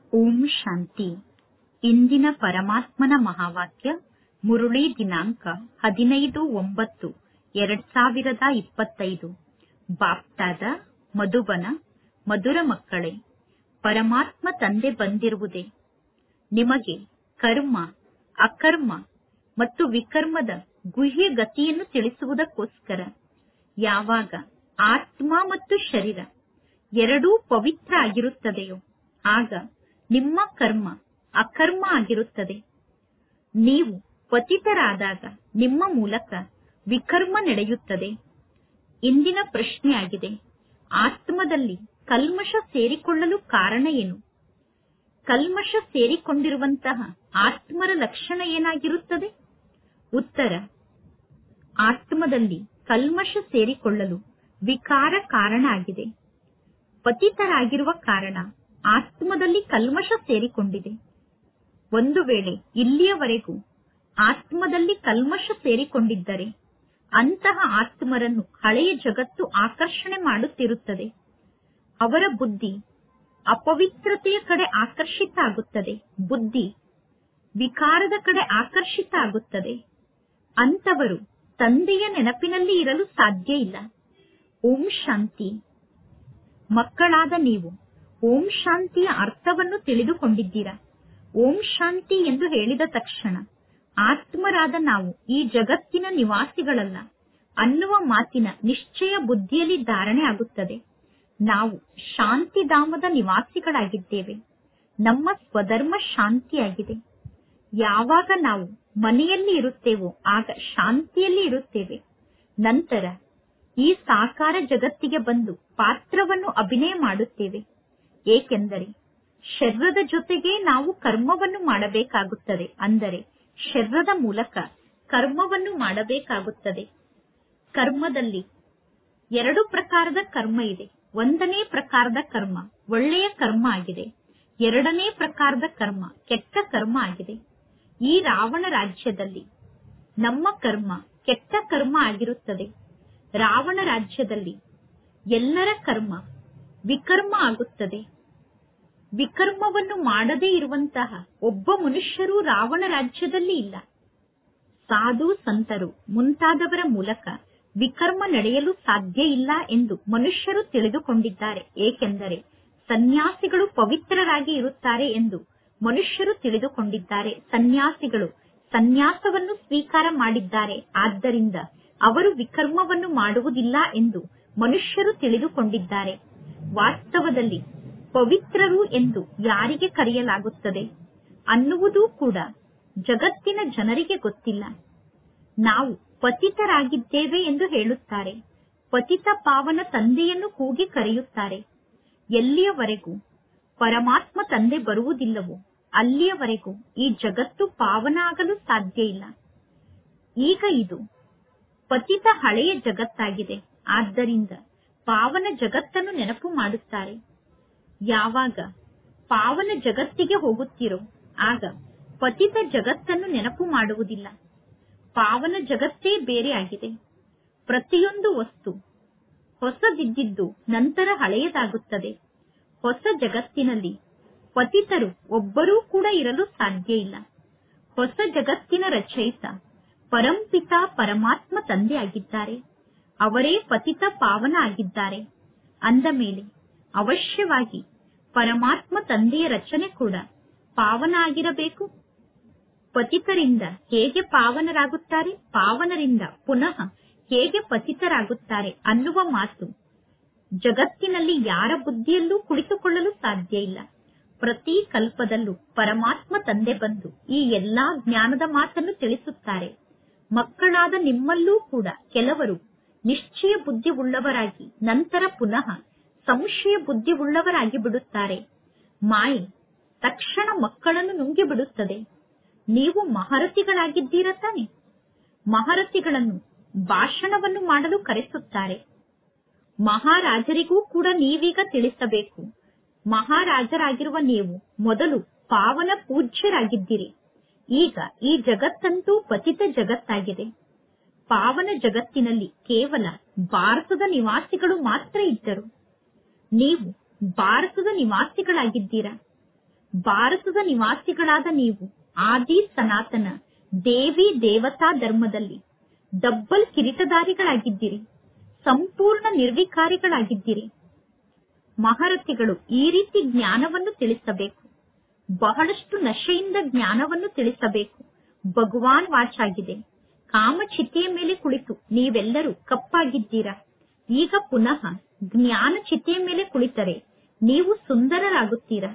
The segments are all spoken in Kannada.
ಓಂ ಶಾಂತಿ. ಇಂದಿನ ಪರಮಾತ್ಮನ ಮಹಾವಾಕ್ಯ ಮುರುಳಿ ದಿನಾಂಕ 15/9/2025. ಬಾಪ್ತಾದ ಮಧುಬನ. ಮಧುರ ಮಕ್ಕಳೇ, ಪರಮಾತ್ಮ ತಂದೆ ಬಂದಿರುವುದೇ ನಿಮಗೆ ಕರ್ಮ, ಅಕರ್ಮ ಮತ್ತು ವಿಕರ್ಮದ ಗುಹ್ಯ ಗತಿಯನ್ನು ತಿಳಿಸುವುದಕ್ಕೋಸ್ಕರ. ಯಾವಾಗ ಆತ್ಮ ಮತ್ತು ಶರೀರ ಎರಡೂ ಪವಿತ್ರ ಆಗಿರುತ್ತದೆಯೋ ಆಗ ನಿಮ್ಮ ಕರ್ಮ ಅಕರ್ಮ ಆಗಿರುತ್ತದೆ. ನೀವು ಪತಿತರಾದಾಗ ನಿಮ್ಮ ಮೂಲಕ ವಿಕರ್ಮ ನಡೆಯುತ್ತದೆ. ಇಂದಿನ ಪ್ರಶ್ನೆಯಾಗಿದೆ, ಆತ್ಮದಲ್ಲಿ ಕಲ್ಮಶ ಸೇರಿಕೊಳ್ಳಲು ಕಾರಣ ಏನು? ಕಲ್ಮಶ ಸೇರಿಕೊಂಡಿರುವಂತಹ ಆತ್ಮರ ಲಕ್ಷಣ ಏನಾಗಿರುತ್ತದೆ? ಉತ್ತರ, ಆತ್ಮದಲ್ಲಿ ಕಲ್ಮಶ ಸೇರಿಕೊಳ್ಳಲು ವಿಕಾರ ಕಾರಣ ಆಗಿದೆ. ಪತಿತರಾಗಿರುವ ಕಾರಣ ಆತ್ಮದಲ್ಲಿ ಕಲ್ಮಶ ಸೇರಿಕೊಂಡಿದೆ. ಒಂದು ವೇಳೆ ಇಲ್ಲಿಯವರೆಗೂ ಆತ್ಮದಲ್ಲಿ ಕಲ್ಮಶ ಸೇರಿಕೊಂಡಿದ್ದರೆ ಅಂತಹ ಆತ್ಮರನ್ನು ಹಳೆಯ ಜಗತ್ತು ಆಕರ್ಷಣೆ ಮಾಡುತ್ತಿರುತ್ತದೆ. ಅವರ ಬುದ್ಧಿ ಅಪವಿತ್ರತೆಯ ಕಡೆ ಆಕರ್ಷಿತ ಆಗುತ್ತದೆ. ಬುದ್ಧಿ ವಿಕಾರದ ಕಡೆ ಆಕರ್ಷಿತ ಆಗುತ್ತದೆ. ಅಂತವರು ತಂದೆಯ ನೆನಪಿನಲ್ಲಿ ಇರಲು ಸಾಧ್ಯ ಇಲ್ಲ. ಓಂ ಶಾಂತಿ. ಮಕ್ಕಳಾದ ನೀವು ಓಂ ಶಾಂತಿಯ ಅರ್ಥವನ್ನು ತಿಳಿದುಕೊಂಡಿದ್ದೀರಾ. ಓಂ ಶಾಂತಿ ಎಂದು ಹೇಳಿದ ತಕ್ಷಣ ಆತ್ಮರಾದ ನಾವು ಈ ಜಗತ್ತಿನ ನಿವಾಸಿಗಳಲ್ಲ ಅನ್ನುವ ಮಾತಿನ ನಿಶ್ಚಯ ಬುದ್ಧಿಯಲ್ಲಿ ಧಾರಣೆ ಆಗುತ್ತದೆ. ನಾವು ಶಾಂತಿಧಾಮದ ನಿವಾಸಿಗಳಾಗಿದ್ದೇವೆ. ನಮ್ಮ ಸ್ವಧರ್ಮ ಶಾಂತಿಯಾಗಿದೆ. ಯಾವಾಗ ನಾವು ಮನೆಯಲ್ಲಿ ಇರುತ್ತೇವೋ ಆಗ ಶಾಂತಿಯಲ್ಲಿ ಇರುತ್ತೇವೆ. ನಂತರ ಈ ಸಾಕಾರ ಜಗತ್ತಿಗೆ ಬಂದು ಪಾತ್ರವನ್ನು ಅಭಿನಯ ಮಾಡುತ್ತೇವೆ. ಏಕೆಂದರೆ ಶರೀರದ ಜೊತೆಗೆ ನಾವು ಕರ್ಮವನ್ನು ಮಾಡಬೇಕಾಗುತ್ತದೆ. ಅಂದರೆ ಶರೀರದ ಮೂಲಕ ಕರ್ಮವನ್ನು ಮಾಡಬೇಕಾಗುತ್ತದೆ. ಕರ್ಮದಲ್ಲಿ ಎರಡು ಪ್ರಕಾರದ ಕರ್ಮ ಇದೆ. ಒಂದನೇ ಪ್ರಕಾರದ ಕರ್ಮ ಒಳ್ಳೆಯ ಕರ್ಮ ಆಗಿದೆ. ಎರಡನೇ ಪ್ರಕಾರದ ಕರ್ಮ ಕೆಟ್ಟ ಕರ್ಮ ಆಗಿದೆ. ಈ ರಾವಣ ರಾಜ್ಯದಲ್ಲಿ ನಮ್ಮ ಕರ್ಮ ಕೆಟ್ಟ ಕರ್ಮ ಆಗಿರುತ್ತದೆ. ರಾವಣ ರಾಜ್ಯದಲ್ಲಿ ಎಲ್ಲರ ಕರ್ಮ ವಿಕರ್ಮ ಆಗುತ್ತದೆ. ವಿಕರ್ಮವನ್ನು ಮಾಡದೇ ಇರುವಂತಹ ಒಬ್ಬ ಮನುಷ್ಯರು ರಾವಣ ರಾಜ್ಯದಲ್ಲಿ ಇಲ್ಲ. ಸಾಧು ಸಂತರು ಮುಂತಾದವರ ಮೂಲಕ ವಿಕರ್ಮ ನಡೆಯಲು ಸಾಧ್ಯ ಇಲ್ಲ ಎಂದು ಮನುಷ್ಯರು ತಿಳಿದುಕೊಂಡಿದ್ದಾರೆ. ಏಕೆಂದರೆ ಸನ್ಯಾಸಿಗಳು ಪವಿತ್ರರಾಗಿ ಇರುತ್ತಾರೆ ಎಂದು ಮನುಷ್ಯರು ತಿಳಿದುಕೊಂಡಿದ್ದಾರೆ. ಸನ್ಯಾಸಿಗಳು ಸನ್ಯಾಸವನ್ನು ಸ್ವೀಕಾರ ಮಾಡಿದ್ದಾರೆ. ಆದ್ದರಿಂದ ಅವರು ವಿಕರ್ಮವನ್ನು ಮಾಡುವುದಿಲ್ಲ ಎಂದು ಮನುಷ್ಯರು ತಿಳಿದುಕೊಂಡಿದ್ದಾರೆ. ವಾಸ್ತವದಲ್ಲಿ ಪವಿತ್ರರು ಎಂದು ಯಾರಿಗೆ ಕರೆಯಲಾಗುತ್ತದೆ ಅನ್ನುವುದೂ ಕೂಡ ಜಗತ್ತಿನ ಜನರಿಗೆ ಗೊತ್ತಿಲ್ಲ. ನಾವು ಪತಿತರಾಗಿದ್ದೇವೆ ಎಂದು ಹೇಳುತ್ತಾರೆ. ಪತಿತ ಪಾವನ ತಂದೆಯನ್ನು ಕೂಗಿ ಕರೆಯುತ್ತಾರೆ. ಎಲ್ಲಿಯವರೆಗೂ ಪರಮಾತ್ಮ ತಂದೆ ಬರುವುದಿಲ್ಲವೋ ಅಲ್ಲಿಯವರೆಗೂ ಈ ಜಗತ್ತು ಪಾವನ ಆಗಲು ಸಾಧ್ಯ ಇಲ್ಲ. ಈಗ ಇದು ಪತಿತ ಹಳೆಯ ಜಗತ್ತಾಗಿದೆ. ಆದ್ದರಿಂದ ಪಾವನ ಜಗತ್ತನ್ನು ನೆನಪು ಮಾಡುತ್ತಾರೆ. ಯಾವಾಗ ಪಾವನ ಜಗತ್ತಿಗೆ ಹೋಗುತ್ತೀರೋ ಆಗ ಪತಿತ ಜಗತ್ತನ್ನು ನೆನಪು ಮಾಡುವುದಿಲ್ಲ. ಪಾವನ ಜಗತ್ತೇ ಬೇರೆ ಆಗಿದೆ. ಪ್ರತಿಯೊಂದು ವಸ್ತು ಹೊಸದಿದ್ದಿದ್ದು ನಂತರ ಹಳೆಯದಾಗುತ್ತದೆ. ಹೊಸ ಜಗತ್ತಿನಲ್ಲಿ ಪತಿತರು ಒಬ್ಬರೂ ಕೂಡ ಇರಲು ಸಾಧ್ಯ ಇಲ್ಲ. ಹೊಸ ಜಗತ್ತಿನ ರಚಯಿತ ಪರಂಪಿತ ಪರಮಾತ್ಮ ತಂದೆ ಆಗಿದ್ದಾರೆ. ಅವರೇ ಪತಿತ ಪಾವನ ಆಗಿದ್ದಾರೆ. ಅಂದ ಮೇಲೆ ಅವಶ್ಯವಾಗಿ ಪರಮಾತ್ಮ ತಂದೆಯ ರಚನೆ ಕೂಡ ಪಾವನ ಆಗಿರಬೇಕು. ಪತಿತರಿಂದ ಹೇಗೆ ಪಾವನರಾಗುತ್ತಾರೆ, ಪಾವನರಿಂದ ಪುನಃ ಹೇಗೆ ಪತಿತರಾಗುತ್ತಾರೆ ಅನ್ನುವ ಮಾತು ಜಗತ್ತಿನಲ್ಲಿ ಯಾರ ಬುದ್ಧಿಯಲ್ಲೂ ಕುಳಿತುಕೊಳ್ಳಲು ಸಾಧ್ಯ ಇಲ್ಲ. ಪ್ರತಿ ಕಲ್ಪದಲ್ಲೂ ಪರಮಾತ್ಮ ತಂದೆ ಬಂದು ಈ ಎಲ್ಲಾ ಜ್ಞಾನದ ಮಾತನ್ನು ತಿಳಿಸುತ್ತಾರೆ. ಮಕ್ಕಳಾದ ನಿಮ್ಮಲ್ಲೂ ಕೂಡ ಕೆಲವರು ನಿಶ್ಚಯ ಬುದ್ಧಿ ಉಳ್ಳವರಾಗಿ ನಂತರ ಪುನಃ ಸಂಶಯ ಬುದ್ಧಿ ಉಳ್ಳವರಾಗಿ ಬಿಡುತ್ತಾರೆ. ಮಾಯೆ ತಕ್ಷಣ ಮಕ್ಕಳನ್ನು ನುಂಗಿ ಬಿಡುತ್ತದೆ. ನೀವು ಮಹರಥಿಗಳಾಗಿದ್ದೀರ ತಾನೆ? ಮಹರಥಿಗಳನ್ನು ಭಾಷಣವನ್ನು ಮಾಡಲು ಕರೆಸುತ್ತಾರೆ. ಮಹಾರಾಜರಿಗೂ ಕೂಡ ನೀವೀಗ ತಿಳಿಸಬೇಕು. ಮಹಾರಾಜರಾಗಿರುವ ನೀವು ಮೊದಲು ಪಾವನ ಪೂಜ್ಯರಾಗಿದ್ದೀರಿ. ಈಗ ಈ ಜಗತ್ತಂತೂ ಪತಿತ ಜಗತ್ತಾಗಿದೆ. ಪಾವನ ಜಗತ್ತಿನಲ್ಲಿ ಕೇವಲ ಭಾರತದ ನಿವಾಸಿಗಳು ಮಾತ್ರ ಇದ್ದರು. ನೀವು ಭಾರತದ ನಿವಾಸಿಗಳಾಗಿದ್ದೀರಾ. ಭಾರತದ ನಿವಾಸಿಗಳಾದ ನೀವು ಆದಿ ಸನಾತನ ದೇವಿ ದೇವತಾ ಧರ್ಮದಲ್ಲಿ ಡಬ್ಬಲ್ ಕಿರೀಟಧಾರಿಗಳಾಗಿದ್ದೀರಿ, ಸಂಪೂರ್ಣ ನಿರ್ವಿಕಾರಿಗಳಾಗಿದ್ದೀರಿ. ಮಹಾರಥಿಗಳು ಈ ರೀತಿ ಜ್ಞಾನವನ್ನು ತಿಳಿಸಬೇಕು, ಬಹಳಷ್ಟು ನಶೆಯಿಂದ ಜ್ಞಾನವನ್ನು ತಿಳಿಸಬೇಕು. ಭಗವಾನ್ ವಾಚಾಗಿದೆ, ಕಾಮಚಿತೆಯ ಮೇಲೆ ಕುಳಿತು ನೀವೆಲ್ಲರೂ ಕಪ್ಪಾಗಿದ್ದೀರಾ. ಈಗ ಪುನಃ ಜ್ಞಾನ ಚಿತೆಯ ಮೇಲೆ ಕುಳಿತರೆ ನೀವು ಸುಂದರರಾಗುತ್ತೀರಾ.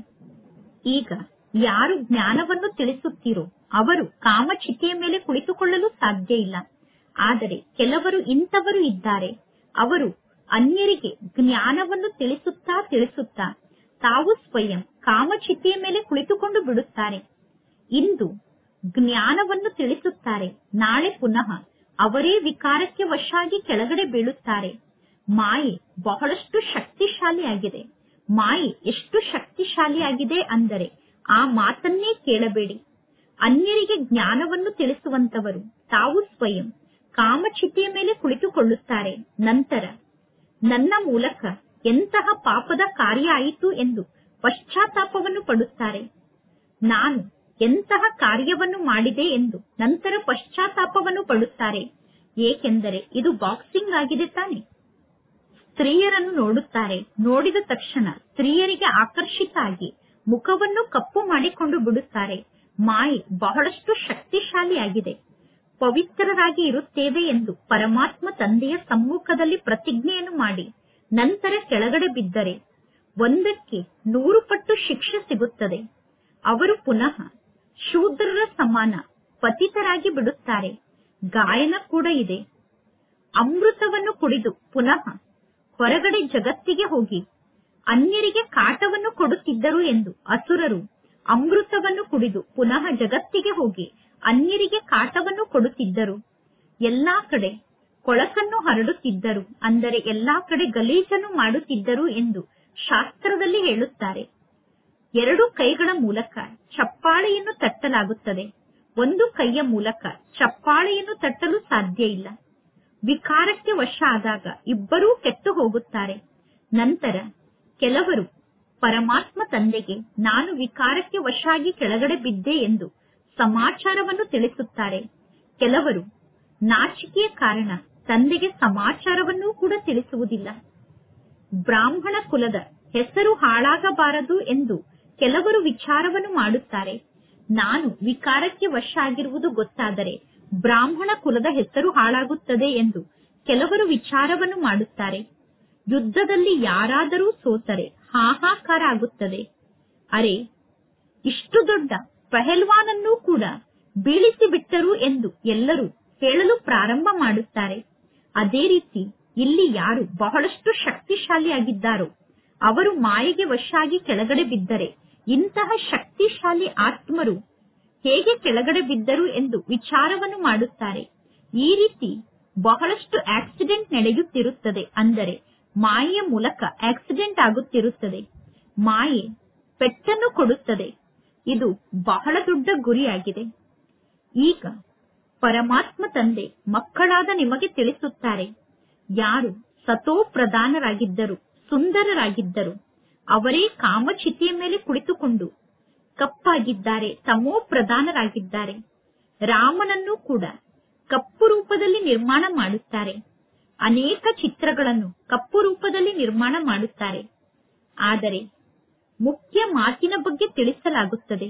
ಈಗ ಯಾರು ಜ್ಞಾನವನ್ನು ತಿಳಿಸುತ್ತೀರೋ ಅವರು ಕಾಮಚಿತೆಯ ಮೇಲೆ ಕುಳಿತುಕೊಳ್ಳಲು ಸಾಧ್ಯ ಇಲ್ಲ. ಆದರೆ ಕೆಲವರು ಇಂಥವರು ಇದ್ದಾರೆ, ಅವರು ಅನ್ಯರಿಗೆ ಜ್ಞಾನವನ್ನು ತಿಳಿಸುತ್ತಾ ತಿಳಿಸುತ್ತಾ ತಾವು ಸ್ವಯಂ ಕಾಮಚಿತೆಯ ಮೇಲೆ ಕುಳಿತುಕೊಂಡು ಬಿಡುತ್ತಾರೆ. ಇಂದು ಜ್ಞಾನವನ್ನು ತಿಳಿಸುತ್ತಾರೆ, ನಾಳೆ ಪುನಃ ಅವರೇ ವಿಕಾರಕ್ಕೆ ವಶಾಗಿ ಕೆಳಗಡೆ ಬೀಳುತ್ತಾರೆ. ಮಾಯೆ ಬಹಳಷ್ಟು ಶಕ್ತಿಶಾಲಿಯಾಗಿದೆ. ಮಾಯೆ ಎಷ್ಟು ಶಕ್ತಿಶಾಲಿಯಾಗಿದೆ ಅಂದರೆ ಆ ಮಾತನ್ನೇ ಕೇಳಬೇಡಿ. ಅನ್ಯರಿಗೆ ಜ್ಞಾನವನ್ನು ತಿಳಿಸುವಂತವರು ತಾವು ಸ್ವಯಂ ಕಾಮಚಿತೆಯ ಮೇಲೆ ಕುಳಿತುಕೊಳ್ಳುತ್ತಾರೆ. ನಂತರ ನನ್ನ ಮೂಲಕ ಎಂತಹ ಪಾಪದ ಕಾರ್ಯ ಆಯಿತು ಎಂದು ಪಶ್ಚಾತ್ತಾಪವನ್ನು ಪಡುತ್ತಾರೆ. ನಾನು ಎಂತಹ ಕಾರ್ಯವನ್ನು ಮಾಡಿದೆ ಎಂದು ನಂತರ ಪಶ್ಚಾತ್ತಾಪವನ್ನು ಪಡುತ್ತಾರೆ. ಏಕೆಂದರೆ ಇದು ಬಾಕ್ಸಿಂಗ್ ಆಗಿದೆ ತಾನೆ. ಸ್ತ್ರೀಯರನ್ನು ನೋಡುತ್ತಾರೆ, ನೋಡಿದ ತಕ್ಷಣ ಸ್ತ್ರೀಯರಿಗೆ ಆಕರ್ಷಿತ ಆಗಿ ಮುಖವನ್ನು ಕಪ್ಪು ಮಾಡಿಕೊಂಡು ಬಿಡುತ್ತಾರೆ. ಮಾಯೆ ಬಹಳಷ್ಟು ಶಕ್ತಿಶಾಲಿಯಾಗಿದೆ. ಪವಿತ್ರರಾಗಿ ಇರುತ್ತೇವೆ ಎಂದು ಪರಮಾತ್ಮ ತಂದೆಯ ಸಮ್ಮುಖದಲ್ಲಿ ಪ್ರತಿಜ್ಞೆಯನ್ನು ಮಾಡಿ ನಂತರ ಕೆಳಗಡೆ ಬಿದ್ದರೆ 100ಕ್ಕೆ 100 ಪಟ್ಟು ಶಿಕ್ಷೆ ಸಿಗುತ್ತದೆ. ಅವರು ಪುನಃ ಶೂದ್ರರ ಸಮಾನ ಪತಿತರಾಗಿ ಬಿಡುತ್ತಾರೆ. ಗಾಯನ ಕೂಡ ಇದೆ. ಅಮೃತವನ್ನು ಕುಡಿದು ಪುನಃ ಹೊರಗಡೆ ಜಗತ್ತಿಗೆ ಹೋಗಿ ಅನ್ಯರಿಗೆ ಕಾಟವನ್ನು ಕೊಡುತ್ತಿದ್ದರು ಎಂದು ಅಸುರರು ಅಮೃತವನ್ನು ಕುಡಿದು ಪುನಃ ಜಗತ್ತಿಗೆ ಹೋಗಿ ಅನ್ಯರಿಗೆ ಕಾಟವನ್ನು ಕೊಡುತ್ತಿದ್ದರು. ಎಲ್ಲಾ ಕಡೆ ಕೊಳಕನ್ನು ಹರಡುತ್ತಿದ್ದರು, ಅಂದರೆ ಎಲ್ಲಾ ಕಡೆ ಗಲೀಜನ್ನು ಮಾಡುತ್ತಿದ್ದರು ಎಂದು ಶಾಸ್ತ್ರದಲ್ಲಿ ಹೇಳುತ್ತಾರೆ. 2 ಕೈಗಳ ಮೂಲಕ ಚಪ್ಪಾಳೆಯನ್ನು ತಟ್ಟಲಾಗುತ್ತದೆ, ಒಂದು ಕೈಯ ಮೂಲಕ ಚಪ್ಪಾಳೆಯನ್ನು ತಟ್ಟಲು ಸಾಧ್ಯ ಇಲ್ಲ. ವಿಕಾರಕ್ಕೆ ವಶ ಆದಾಗ ಇಬ್ಬರೂ ಕೆಟ್ಟು ಹೋಗುತ್ತಾರೆ. ನಂತರ ಕೆಲವರು ಪರಮಾತ್ಮ ತಂದೆಗೆ ನಾನು ವಿಕಾರಕ್ಕೆ ವಶಾಗಿ ಕೆಳಗಡೆ ಬಿದ್ದೆ ಎಂದು ಸಮಾಚಾರವನ್ನು ತಿಳಿಸುತ್ತಾರೆ. ಕೆಲವರು ನಾಚಿಕೆಯ ಕಾರಣ ತಂದೆಗೆ ಸಮಾಚಾರವನ್ನೂ ಕೂಡ ತಿಳಿಸುವುದಿಲ್ಲ. ಬ್ರಾಹ್ಮಣ ಕುಲದ ಹೆಸರು ಹಾಳಾಗಬಾರದು ಎಂದು ಕೆಲವರು ವಿಚಾರವನ್ನು ಮಾಡುತ್ತಾರೆ. ನಾನು ವಿಕಾರಕ್ಕೆ ವಶ ಆಗಿರುವುದು ಗೊತ್ತಾದರೆ ಬ್ರಾಹ್ಮಣ ಕುಲದ ಹೆಸರು ಹಾಳಾಗುತ್ತದೆ ಎಂದು ಕೆಲವರು ವಿಚಾರವನ್ನು ಮಾಡುತ್ತಾರೆ. ಯುದ್ಧದಲ್ಲಿ ಯಾರಾದರೂ ಸೋತರೆ ಹಾಹಾಕಾರ ಆಗುತ್ತದೆ. ಅರೆ, ಇಷ್ಟು ದೊಡ್ಡ ಪಹಲ್ವಾನನ್ನೂ ಕೂಡ ಬೀಳಿಸಿ ಬಿಟ್ಟರು ಎಂದು ಎಲ್ಲರೂ ಹೇಳಲು ಪ್ರಾರಂಭ ಮಾಡುತ್ತಾರೆ. ಅದೇ ರೀತಿ ಇಲ್ಲಿ ಯಾರು ಬಹಳಷ್ಟು ಶಕ್ತಿಶಾಲಿಯಾಗಿದ್ದಾರೋ ಅವರು ಮಾಯೆಗೆ ವಶಾಗಿ ಕೆಳಗಡೆ ಬಿದ್ದರೆ ಇಂತಹ ಶಕ್ತಿಶಾಲಿ ಆತ್ಮರು ಹೇಗೆ ಕೆಳಗಡೆ ಬಿದ್ದರು ಎಂದು ವಿಚಾರವನ್ನು ಮಾಡುತ್ತಾರೆ. ಈ ರೀತಿ ಬಹಳಷ್ಟು ಆಕ್ಸಿಡೆಂಟ್ ನಡೆಯುತ್ತಿರುತ್ತದೆ, ಅಂದರೆ ಮಾಯೆಯ ಮೂಲಕ ಆಕ್ಸಿಡೆಂಟ್ ಆಗುತ್ತಿರುತ್ತದೆ. ಮಾಯೆ ಪೆಟ್ಟನ್ನು ಕೊಡುತ್ತದೆ. ಇದು ಬಹಳ ದೊಡ್ಡ ಗುರಿಯಾಗಿದೆ. ಈಗ ಪರಮಾತ್ಮ ತಂದೆ ಮಕ್ಕಳಾದ ನಿಮಗೆ ತಿಳಿಸುತ್ತಾರೆ, ಯಾರು ಸತೋ ಪ್ರಧಾನರಾಗಿದ್ದರು, ಸುಂದರರಾಗಿದ್ದರು, ಅವರೇ ಕಾಮಚಿತೆಯ ಮೇಲೆ ಕುಳಿತುಕೊಂಡು ಕಪ್ಪಾಗಿದ್ದಾರೆ, ತಮೋ ಪ್ರಧಾನರಾಗಿದ್ದಾರೆ. ರಾಮನನ್ನು ಕೂಡ ಕಪ್ಪು ರೂಪದಲ್ಲಿ ನಿರ್ಮಾಣ ಮಾಡುತ್ತಾರೆ. ಅನೇಕ ಚಿತ್ರಗಳನ್ನು ಕಪ್ಪು ರೂಪದಲ್ಲಿ ನಿರ್ಮಾಣ ಮಾಡುತ್ತಾರೆ. ಆದರೆ ಮುಖ್ಯ ಮಾತಿನ ಬಗ್ಗೆ ತಿಳಿಸಲಾಗುತ್ತದೆ.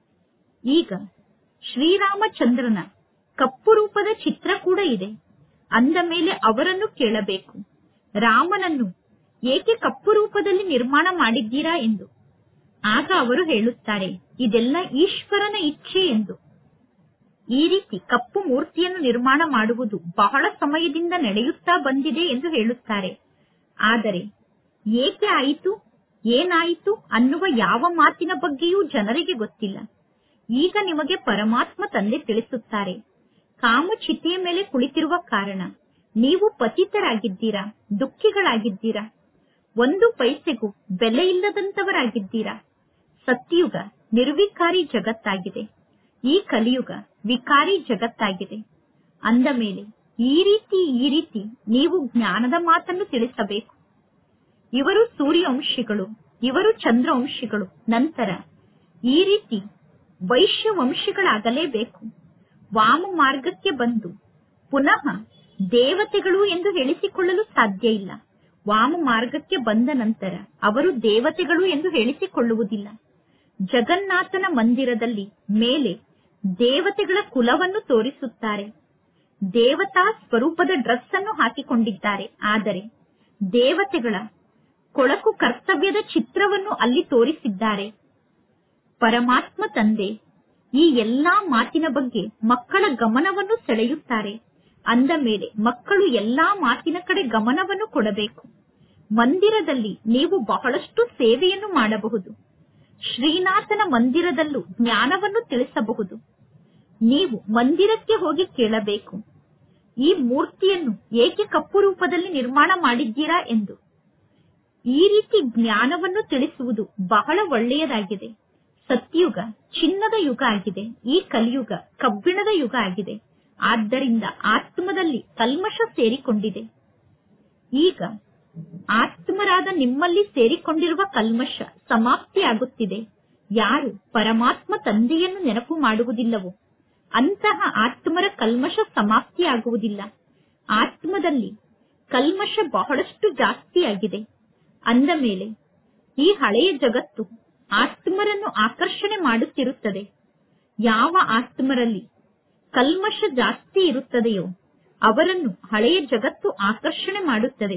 ಈಗ ಶ್ರೀರಾಮಚಂದ್ರನ ಕಪ್ಪು ರೂಪದ ಚಿತ್ರ ಕೂಡ ಇದೆ. ಅಂದ ಮೇಲೆ ಅವರನ್ನು ಕೇಳಬೇಕು, ರಾಮನನ್ನು ಏಕೆ ಕಪ್ಪು ರೂಪದಲ್ಲಿ ನಿರ್ಮಾಣ ಮಾಡಿದ್ದೀರಾ ಎಂದು. ಆಗ ಅವರು ಹೇಳುತ್ತಾರೆ, ಇದೆಲ್ಲ ಈಶ್ವರನ ಇಚ್ಛೆ ಎಂದು. ಈ ರೀತಿ ಕಪ್ಪು ಮೂರ್ತಿಯನ್ನು ನಿರ್ಮಾಣ ಮಾಡುವುದು ಬಹಳ ಸಮಯದಿಂದ ನಡೆಯುತ್ತಾ ಬಂದಿದೆ ಎಂದು ಹೇಳುತ್ತಾರೆ. ಆದರೆ ಏಕೆ ಆಯಿತು, ಏನಾಯಿತು ಅನ್ನುವ ಯಾವ ಮಾತಿನ ಬಗ್ಗೆಯೂ ಜನರಿಗೆ ಗೊತ್ತಿಲ್ಲ. ಈಗ ನಿಮಗೆ ಪರಮಾತ್ಮ ತಂದೆ ತಿಳಿಸುತ್ತಾರೆ, ಕಾಮಚಿತೆಯ ಮೇಲೆ ಕುಳಿತಿರುವ ಕಾರಣ ನೀವು ಪತಿತರಾಗಿದ್ದೀರಾ, ದುಃಖಿಗಳಾಗಿದ್ದೀರಾ, 1 ಪೈಸೆಗೂ ಬೆಲೆ ಇಲ್ಲದಂತವರಾಗಿದ್ದೀರಾ. ಸತ್ಯುಗ ನಿರ್ವಿಕಾರಿ ಜಗತ್ತಾಗಿದೆ, ಈ ಕಲಿಯುಗ ವಿಕಾರಿ ಜಗತ್ತಾಗಿದೆ. ಅಂದ ಮೇಲೆ ಈ ರೀತಿ ನೀವು ಜ್ಞಾನದ ಮಾತನ್ನು ತಿಳಿಸಬೇಕು. ಇವರು ಸೂರ್ಯವಂಶಿಗಳು, ಇವರು ಚಂದ್ರವಂಶಿಗಳು. ನಂತರ ಈ ರೀತಿ ವೈಶ್ಯವಂಶಿಗಳಾಗಲೇಬೇಕು. ವಾಮ ಮಾರ್ಗಕ್ಕೆ ಬಂದು ಪುನಃ ದೇವತೆಗಳು ಎಂದು ಹೇಳಿಸಿಕೊಳ್ಳಲು ಸಾಧ್ಯ ಇಲ್ಲ. ವಾಮ ಮಾರ್ಗಕ್ಕೆ ಬಂದ ನಂತರ ಅವರು ದೇವತೆಗಳು ಎಂದು ಹೇಳಿಸಿಕೊಳ್ಳುವುದಿಲ್ಲ. ಜಗನ್ನಾಥನ ಮಂದಿರದಲ್ಲಿ ಮೇಲೆ ದೇವತೆಗಳ ಕುಲವನ್ನು ತೋರಿಸುತ್ತಾರೆ. ದೇವತಾ ಸ್ವರೂಪದ ಡ್ರೆಸ್ ಅನ್ನು ಹಾಕಿಕೊಂಡಿದ್ದಾರೆ. ಆದರೆ ದೇವತೆಗಳ ಕೊಳಕು ಕರ್ತವ್ಯದ ಚಿತ್ರವನ್ನು ಅಲ್ಲಿ ತೋರಿಸಿದ್ದಾರೆ. ಪರಮಾತ್ಮ ತಂದೆ ಈ ಎಲ್ಲಾ ಮಾತಿನ ಬಗ್ಗೆ ಮಕ್ಕಳ ಗಮನವನ್ನು ಸೆಳೆಯುತ್ತಾರೆ. ಅಂದ ಮೇಲೆ ಮಕ್ಕಳು ಎಲ್ಲಾ ಮಾತಿನ ಕಡೆ ಗಮನವನ್ನು ಕೊಡಬೇಕು. ಮಂದಿರದಲ್ಲಿ ನೀವು ಬಹಳಷ್ಟು ಸೇವೆಯನ್ನು ಮಾಡಬಹುದು. ಶ್ರೀನಾಥನ ಮಂದಿರದಲ್ಲೂ ಜ್ಞಾನವನ್ನು ತಿಳಿಸಬಹುದು. ನೀವು ಮಂದಿರಕ್ಕೆ ಹೋಗಿ ಕೇಳಬೇಕು, ಈ ಮೂರ್ತಿಯನ್ನು ಏಕೆ ಕಪ್ಪು ರೂಪದಲ್ಲಿ ನಿರ್ಮಾಣ ಮಾಡಿದ್ದೀರಾ ಎಂದು. ಈ ರೀತಿ ಜ್ಞಾನವನ್ನು ತಿಳಿಸುವುದು ಬಹಳ ಒಳ್ಳೆಯದಾಗಿದೆ. ಸತ್ಯುಗ ಚಿನ್ನದ ಯುಗ ಆಗಿದೆ. ಈ ಕಲಿಯುಗ ಕಬ್ಬಿಣದ ಯುಗ ಆಗಿದೆ. ಆದ್ದರಿಂದ ಆತ್ಮದಲ್ಲಿ ಕಲ್ಮಶ ಸೇರಿಕೊಂಡಿದೆ. ಈಗ ಆತ್ಮರಾದ ನಿಮ್ಮಲ್ಲಿ ಸೇರಿಕೊಂಡಿರುವ ಕಲ್ಮಶ ಸಮಾಪ್ತಿಯಾಗುತ್ತಿದೆ. ಯಾರು ಪರಮಾತ್ಮ ತಂದೆಯನ್ನು ನೆನಪು ಮಾಡುವುದಿಲ್ಲವೋ ಅಂತಹ ಆತ್ಮರ ಕಲ್ಮಶ ಸಮಾಪ್ತಿಯಾಗುವುದಿಲ್ಲ. ಆತ್ಮದಲ್ಲಿ ಕಲ್ಮಶ ಬಹಳಷ್ಟು ಜಾಸ್ತಿಯಾಗಿದೆ. ಅಂದ ಮೇಲೆ ಈ ಹಳೆಯ ಜಗತ್ತು ಆತ್ಮರನ್ನು ಆಕರ್ಷಣೆ ಮಾಡುತ್ತಿರುತ್ತದೆ. ಯಾವ ಆತ್ಮರಲ್ಲಿ ಕಲ್ಮಶ ಜಾಸ್ತಿ ಇರುತ್ತದೆಯೋ ಅವರನ್ನು ಹಳೆಯ ಜಗತ್ತು ಆಕರ್ಷಣೆ ಮಾಡುತ್ತದೆ.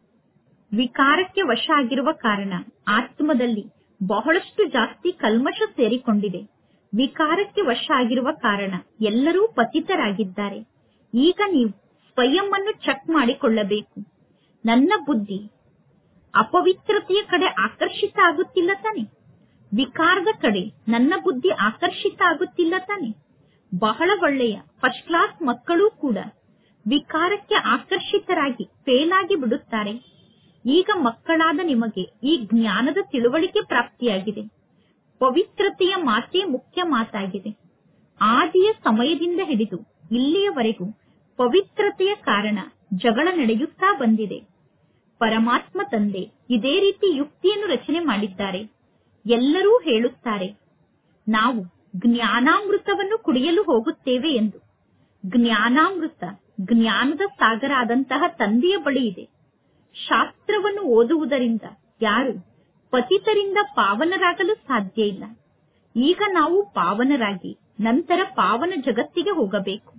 ವಿಕಾರಕ್ಕೆ ವಶ ಆಗಿರುವ ಕಾರಣ ಆತ್ಮದಲ್ಲಿ ಬಹಳಷ್ಟು ಜಾಸ್ತಿ ಕಲ್ಮಶ ಸೇರಿಕೊಂಡಿದೆ. ವಿಕಾರಕ್ಕೆ ವಶ ಆಗಿರುವ ಕಾರಣ ಎಲ್ಲರೂ ಪತಿತರಾಗಿದ್ದಾರೆ. ಈಗ ನೀವು ಸ್ವಯಂ ಅನ್ನು ಚೆಕ್ ಮಾಡಿಕೊಳ್ಳಬೇಕು. ನನ್ನ ಬುದ್ಧಿ ಅಪವಿತ್ರತೆಯ ಕಡೆ ಆಕರ್ಷಿತ ಆಗುತ್ತಿಲ್ಲ ತಾನೆ? ವಿಕಾರದ ಕಡೆ ನನ್ನ ಬುದ್ಧಿ ಆಕರ್ಷಿತ ಆಗುತ್ತಿಲ್ಲ ತಾನೆ? ಬಹಳ ಒಳ್ಳೆಯ ಫಸ್ಟ್ ಕ್ಲಾಸ್ ಮಕ್ಕಳು ಕೂಡ ವಿಕಾರಕ್ಕೆ ಆಕರ್ಷಿತರಾಗಿ ಫೇಲ್ ಆಗಿ ಬಿಡುತ್ತಾರೆ. ಈಗ ಮಕ್ಕಳಾದ ನಿಮಗೆ ಈ ಜ್ಞಾನದ ತಿಳುವಳಿಕೆ ಪ್ರಾಪ್ತಿಯಾಗಿದೆ. ಪವಿತ್ರತೆಯ ಮಾತೇ ಮುಖ್ಯ ಮಾತಾಗಿದೆ. ಆದಿಯ ಸಮಯದಿಂದ ಹಿಡಿದು ಇಲ್ಲಿಯವರೆಗೂ ಪವಿತ್ರತೆಯ ಕಾರಣ ಜಗಳ ನಡೆಯುತ್ತಾ ಬಂದಿದೆ. ಪರಮಾತ್ಮ ತಂದೆ ಇದೇ ರೀತಿ ಯುಕ್ತಿಯನ್ನು ರಚನೆ ಮಾಡಿದ್ದಾರೆ. ಎಲ್ಲರೂ ಹೇಳುತ್ತಾರೆ, ನಾವು ಜ್ಞಾನಾಮೃತವನ್ನು ಕುಡಿಯಲು ಹೋಗುತ್ತೇವೆ ಎಂದು. ಜ್ಞಾನಾಮೃತ ಜ್ಞಾನದ ಸಾಗರ ಆದಂತಹ ತಂದೆಯ ಬಳಿ ಇದೆ. ಶಾಸ್ತ್ರವನ್ನು ಓದುವುದರಿಂದ ಯಾರು ಪತಿತರಿಂದ ಪಾವನರಾಗಲು ಸಾಧ್ಯ ಇಲ್ಲ. ಈಗ ನಾವು ಪಾವನರಾಗಿ ನಂತರ ಪಾವನ ಜಗತ್ತಿಗೆ ಹೋಗಬೇಕು.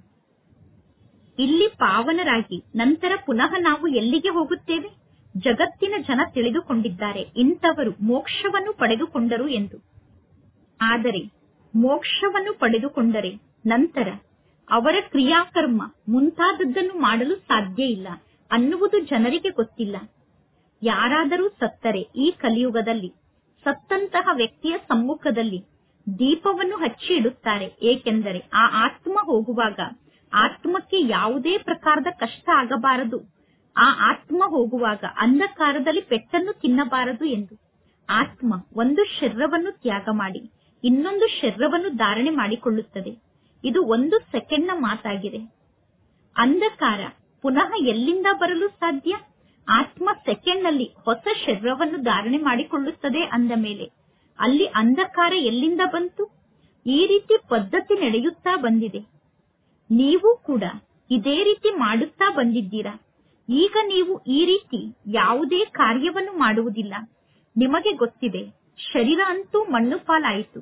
ಇಲ್ಲಿ ಪಾವನರಾಗಿ ನಂತರ ಪುನಃ ನಾವು ಎಲ್ಲಿಗೆ ಹೋಗುತ್ತೇವೆ? ಜಗತ್ತಿನ ಜನ ತಿಳಿದುಕೊಂಡಿದ್ದಾರೆ ಇಂಥವರು ಮೋಕ್ಷವನ್ನು ಪಡೆದುಕೊಂಡರು ಎಂದು. ಆದರೆ ಮೋಕ್ಷವನ್ನು ಪಡೆದುಕೊಂಡರೆ ನಂತರ ಅವರ ಕ್ರಿಯಾಕರ್ಮ ಮುಂತಾದದ್ದನ್ನು ಮಾಡಲು ಸಾಧ್ಯ ಇಲ್ಲ ಅನ್ನುವುದು ಜನರಿಗೆ ಗೊತ್ತಿಲ್ಲ. ಯಾರಾದರೂ ಸತ್ತರೆ ಈ ಕಲಿಯುಗದಲ್ಲಿ ಸತ್ತಂತಹ ವ್ಯಕ್ತಿಯ ಸಮ್ಮುಖದಲ್ಲಿ ದೀಪವನ್ನು ಹಚ್ಚಿ ಇಡುತ್ತಾರೆ. ಏಕೆಂದರೆ ಆ ಆತ್ಮ ಹೋಗುವಾಗ ಆತ್ಮಕ್ಕೆ ಯಾವುದೇ ಪ್ರಕಾರದ ಕಷ್ಟ ಆಗಬಾರದು. ಆ ಆತ್ಮ ಹೋಗುವಾಗ ಅಂಧಕಾರದಲ್ಲಿ ಪೆಟ್ಟನ್ನು ತಿನ್ನಬಾರದು ಎಂದು ಆತ್ಮ ಒಂದು ಶರೀರವನ್ನು ತ್ಯಾಗ ಮಾಡಿ ಇನ್ನೊಂದು ಶರೀರವನ್ನು ಧಾರಣೆ ಮಾಡಿಕೊಳ್ಳುತ್ತದೆ. ಇದು 1 ಸೆಕೆಂಡ್ನ ಮಾತಾಗಿದೆ. ಅಂಧಕಾರ ಪುನಃ ಎಲ್ಲಿಂದ ಬರಲು ಸಾಧ್ಯ? ಆತ್ಮ ಸೆಕೆಂಡ್ನಲ್ಲಿ ಹೊಸ ಶರೀರವನ್ನು ಧಾರಣೆ ಮಾಡಿಕೊಳ್ಳುತ್ತದೆ ಅಂದ ಮೇಲೆ ಅಲ್ಲಿ ಅಂಧಕಾರ ಎಲ್ಲಿಂದ ಬಂತು? ಈ ರೀತಿ ಪದ್ಧತಿ ನಡೆಯುತ್ತಾ ಬಂದಿದೆ. ನೀವು ಕೂಡ ಇದೇ ರೀತಿ ಮಾಡುತ್ತಾ ಬಂದಿದ್ದೀರಾ. ಈಗ ನೀವು ಈ ರೀತಿ ಯಾವುದೇ ಕಾರ್ಯವನ್ನು ಮಾಡುವುದಿಲ್ಲ. ನಿಮಗೆ ಗೊತ್ತಿದೆ, ಶರೀರ ಅಂತೂ ಮಣ್ಣು ಪಾಲಾಯಿತು.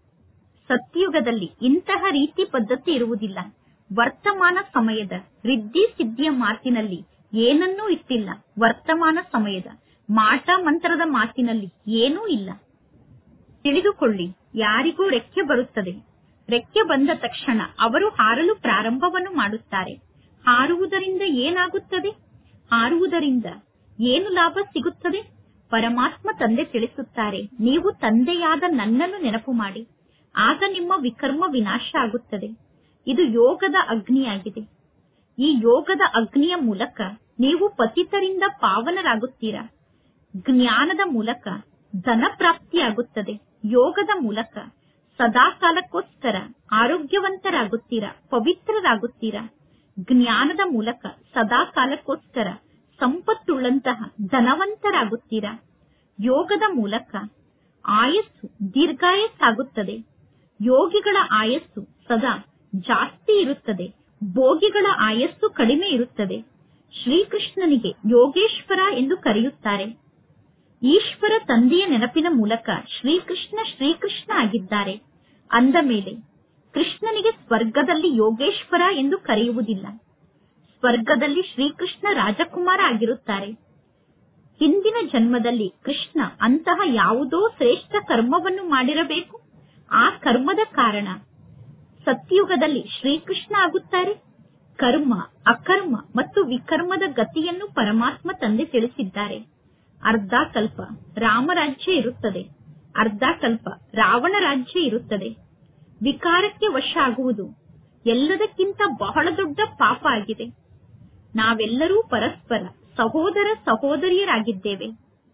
ಸತ್ಯುಗದಲ್ಲಿ ಇಂತಹ ರೀತಿ ಪದ್ಧತಿ ಇರುವುದಿಲ್ಲ. ವರ್ತಮಾನ ಸಮಯದ ರಿದ್ದಿ ಸಿದ್ಧಿಯ ಮಾತಿನಲ್ಲಿ ಏನನ್ನೂ ಇಟ್ಟಿಲ್ಲ. ವರ್ತಮಾನ ಸಮಯದ ಮಾಟ ಮಂತ್ರದ ಮಾತಿನಲ್ಲಿ ಏನೂ ಇಲ್ಲ. ತಿಳಿದುಕೊಳ್ಳಿ, ಯಾರಿಗೂ ರೆಕ್ಕೆ ಬರುತ್ತದೆ. ರೆಕ್ಕೆ ಬಂದ ತಕ್ಷಣ ಅವರು ಹಾರಲು ಪ್ರಾರಂಭವನ್ನು ಮಾಡುತ್ತಾರೆ. ಹಾರುವುದರಿಂದ ಏನಾಗುತ್ತದೆ? ಹಾರುವುದರಿಂದ ಏನು ಲಾಭ ಸಿಗುತ್ತದೆ? ಪರಮಾತ್ಮ ತಂದೆ ತಿಳಿಸುತ್ತಾರೆ, ನೀವು ತಂದೆಯಾದ ನನ್ನನ್ನು ನೆನಪು ಮಾಡಿ, ಆಗ ನಿಮ್ಮ ವಿಕರ್ಮ ವಿನಾಶ ಆಗುತ್ತದೆ. ಇದು ಯೋಗದ ಅಗ್ನಿಯಾಗಿದೆ. ಈ ಯೋಗದ ಅಗ್ನಿಯ ಮೂಲಕ ನೀವು ಪತಿತರಿಂದ ಪಾವನರಾಗುತ್ತೀರಾ. ಜ್ಞಾನದ ಮೂಲಕ ಧನ ಪ್ರಾಪ್ತಿಯಾಗುತ್ತದೆ. ಯೋಗದ ಮೂಲಕ ಸದಾ ಕಾಲಕ್ಕೋಸ್ಕರ ಆರೋಗ್ಯವಂತರಾಗುತ್ತೀರಾ, ಪವಿತ್ರರಾಗುತ್ತೀರಾ. ಜ್ಞಾನದ ಮೂಲಕ ಸದಾ ಕಾಲಕ್ಕೋಸ್ಕರ ಸಂಪತ್ತುಳ್ಳಂತಹ ಧನವಂತರಾಗುತ್ತೀರಾ. ಯೋಗದ ಮೂಲಕ ಆಯಸ್ಸು ದೀರ್ಘಾಯಸ್ಸಾಗುತ್ತದೆ. ಯೋಗಿಗಳ ಆಯಸ್ಸು ಸದಾ ಜಾಸ್ತಿ ಇರುತ್ತದೆ, ಭೋಗಿಗಳ ಆಯಸ್ಸು ಕಡಿಮೆ ಇರುತ್ತದೆ. ಶ್ರೀಕೃಷ್ಣನಿಗೆ ಯೋಗೇಶ್ವರ ಎಂದು ಕರೆಯುತ್ತಾರೆ. ಈಶ್ವರ ತಂದೆಯ ನೆನಪಿನ ಮೂಲಕ ಶ್ರೀಕೃಷ್ಣ ಶ್ರೀಕೃಷ್ಣ ಆಗಿದ್ದಾರೆ. ಅಂದ ಮೇಲೆ ಕೃಷ್ಣನಿಗೆ ಸ್ವರ್ಗದಲ್ಲಿ ಯೋಗೇಶ್ವರ ಎಂದು ಕರೆಯುವುದಿಲ್ಲ. ಸ್ವರ್ಗದಲ್ಲಿ ಶ್ರೀಕೃಷ್ಣ ರಾಜಕುಮಾರ ಆಗಿರುತ್ತಾರೆ. ಹಿಂದಿನ ಜನ್ಮದಲ್ಲಿ ಕೃಷ್ಣ ಅಂತಹ ಯಾವುದೋ ಶ್ರೇಷ್ಠ ಕರ್ಮವನ್ನು ಮಾಡಿರಬೇಕು. ಆ ಕರ್ಮದ ಕಾರಣ ಸತ್ಯುಗದಲ್ಲಿ ಶ್ರೀಕೃಷ್ಣ ಆಗುತ್ತಾರೆ. ಕರ್ಮ, ಅಕರ್ಮ ಮತ್ತು ವಿಕರ್ಮದ ಗತಿಯನ್ನು ಪರಮಾತ್ಮ ತಂದೆ ತಿಳಿಸಿದ್ದಾರೆ. ಅರ್ಧ ಕಲ್ಪ ರಾಮರಾಜ್ಯ ಇರುತ್ತದೆ, ಅರ್ಧ ಕಲ್ಪ ರಾವಣ ರಾಜ್ಯ ಇರುತ್ತದೆ. ವಿಕಾರಕ್ಕೆ ವಶ ಆಗುವುದು ಎಲ್ಲದಕ್ಕಿಂತ ಬಹಳ ದೊಡ್ಡ ಪಾಪ ಆಗಿದೆ. ನಾವೆಲ್ಲರೂ ಪರಸ್ಪರ ಸಹೋದರ ಸಹೋದರಿಯರಾಗಿದ್ದೇವೆ.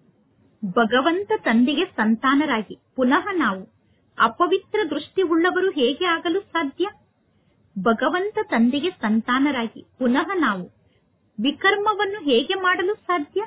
ಭಗವಂತ ತಂದೆಗೆ ಸಂತಾನರಾಗಿ ಪುನಃ ನಾವು ಅಪವಿತ್ರ ದೃಷ್ಟಿ ಉಳ್ಳವರು ಹೇಗೆ ಆಗಲು ಸಾಧ್ಯ? ಭಗವಂತ ತಂದೆಗೆ ಸಂತಾನರಾಗಿ ಪುನಃ ನಾವು ವಿಕರ್ಮವನ್ನು ಹೇಗೆ ಮಾಡಲು ಸಾಧ್ಯ?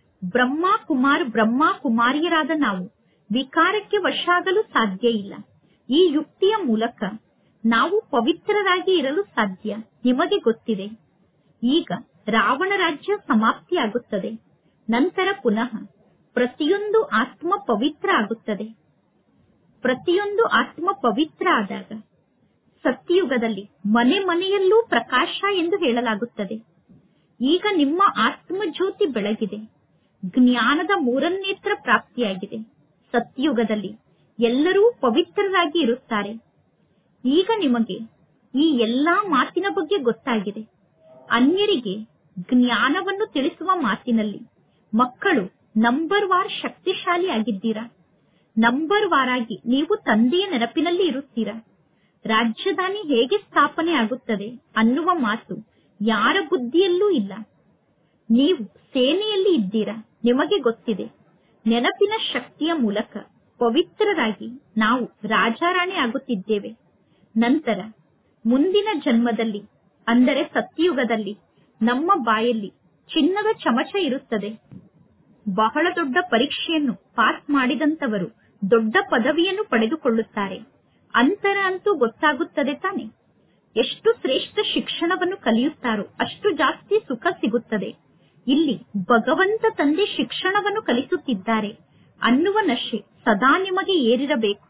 ಬ್ರಹ್ಮ ಕುಮಾರಿಯರಾದ ನಾವು ವಿಕಾರಕ್ಕೆ ವಶ ಆಗಲು ಸಾಧ್ಯ ಇಲ್ಲ. ಈ ಯುಕ್ತಿಯ ಮೂಲಕ ನಾವು ಪವಿತ್ರರಾಗಿ ಇರಲು ಸಾಧ್ಯ. ನಿಮಗೆ ಗೊತ್ತಿದೆ, ಈಗ ರಾವಣ ರಾಜ್ಯ ಸಮಾಪ್ತಿಯಾಗುತ್ತದೆ. ನಂತರ ಪುನಃ ಪ್ರತಿಯೊಂದು ಆತ್ಮ ಪವಿತ್ರ ಆಗುತ್ತದೆ. ಪ್ರತಿಯೊಂದು ಆತ್ಮ ಪವಿತ್ರ ಆದಾಗ ಸತ್ಯಯುಗದಲ್ಲಿ ಮನೆ ಮನೆಯಲ್ಲೂ ಪ್ರಕಾಶ ಎಂದು ಹೇಳಲಾಗುತ್ತದೆ. ಈಗ ನಿಮ್ಮ ಆತ್ಮ ಜ್ಯೋತಿ ಬೆಳಗಿದೆ. ಜ್ಞಾನದ ಮೂರನ್ನೇತ್ರ ಪ್ರಾಪ್ತಿಯಾಗಿದೆ. ಸತ್ಯಯುಗದಲ್ಲಿ ಎಲ್ಲರೂ ಪವಿತ್ರರಾಗಿ ಇರುತ್ತಾರೆ. ಈಗ ನಿಮಗೆ ಈ ಎಲ್ಲಾ ಮಾತಿನ ಬಗ್ಗೆ ಗೊತ್ತಾಗಿದೆ. ಅನ್ಯರಿಗೆ ಜ್ಞಾನವನ್ನು ತಿಳಿಸುವ ಮಾತಿನಲ್ಲಿ ಮಕ್ಕಳು ನಂಬರ್ ವಾರ್ ಶಕ್ತಿಶಾಲಿ ಆಗಿದ್ದೀರಾ. ನಂಬರ್ ವಾರ್ ಆಗಿ ನೀವು ತಂದೆಯ ನೆನಪಿನಲ್ಲಿ ಇರುತ್ತೀರಾ. ರಾಜಧಾನಿ ಹೇಗೆ ಸ್ಥಾಪನೆ ಆಗುತ್ತದೆ ಅನ್ನುವ ಮಾತು ಯಾರ ಬುದ್ಧಿಯಲ್ಲೂ ಇಲ್ಲ. ನೀವು ಸೇನೆಯಲ್ಲಿ ಇದ್ದೀರಾ. ನಿಮಗೆ ಗೊತ್ತಿದೆ, ನೆನಪಿನ ಶಕ್ತಿಯ ಮೂಲಕ ಪವಿತ್ರರಾಗಿ ನಾವು ರಾಜಾರಾಣಿ ಆಗುತ್ತಿದ್ದೇವೆ. ನಂತರ ಮುಂದಿನ ಜನ್ಮದಲ್ಲಿ ಅಂದರೆ ಸತ್ಯಯುಗದಲ್ಲಿ ನಮ್ಮ ಬಾಯಲ್ಲಿ ಚಿನ್ನದ ಚಮಚ ಇರುತ್ತದೆ. ಬಹಳ ದೊಡ್ಡ ಪರೀಕ್ಷೆಯನ್ನು ಪಾಸ್ ಮಾಡಿದಂತವರು ದೊಡ್ಡ ಪದವಿಯನ್ನು ಪಡೆದುಕೊಳ್ಳುತ್ತಾರೆ. ಅಂತರ ಅಂತೂ ಗೊತ್ತಾಗುತ್ತದೆ ತಾನೆ. ಎಷ್ಟು ಶ್ರೇಷ್ಠ ಶಿಕ್ಷಣವನ್ನು ಕಲಿಯುತ್ತಾರೋ ಅಷ್ಟು ಜಾಸ್ತಿ ಸುಖ ಸಿಗುತ್ತದೆ. ಇಲ್ಲಿ ಭಗವಂತ ತಂದೆ ಶಿಕ್ಷಣವನ್ನು ಕಲಿಸುತ್ತಿದ್ದಾರೆ ಅನ್ನುವ ನಶೆ ಸದಾ ನಿಮಗೆ ಏರಿರಬೇಕು.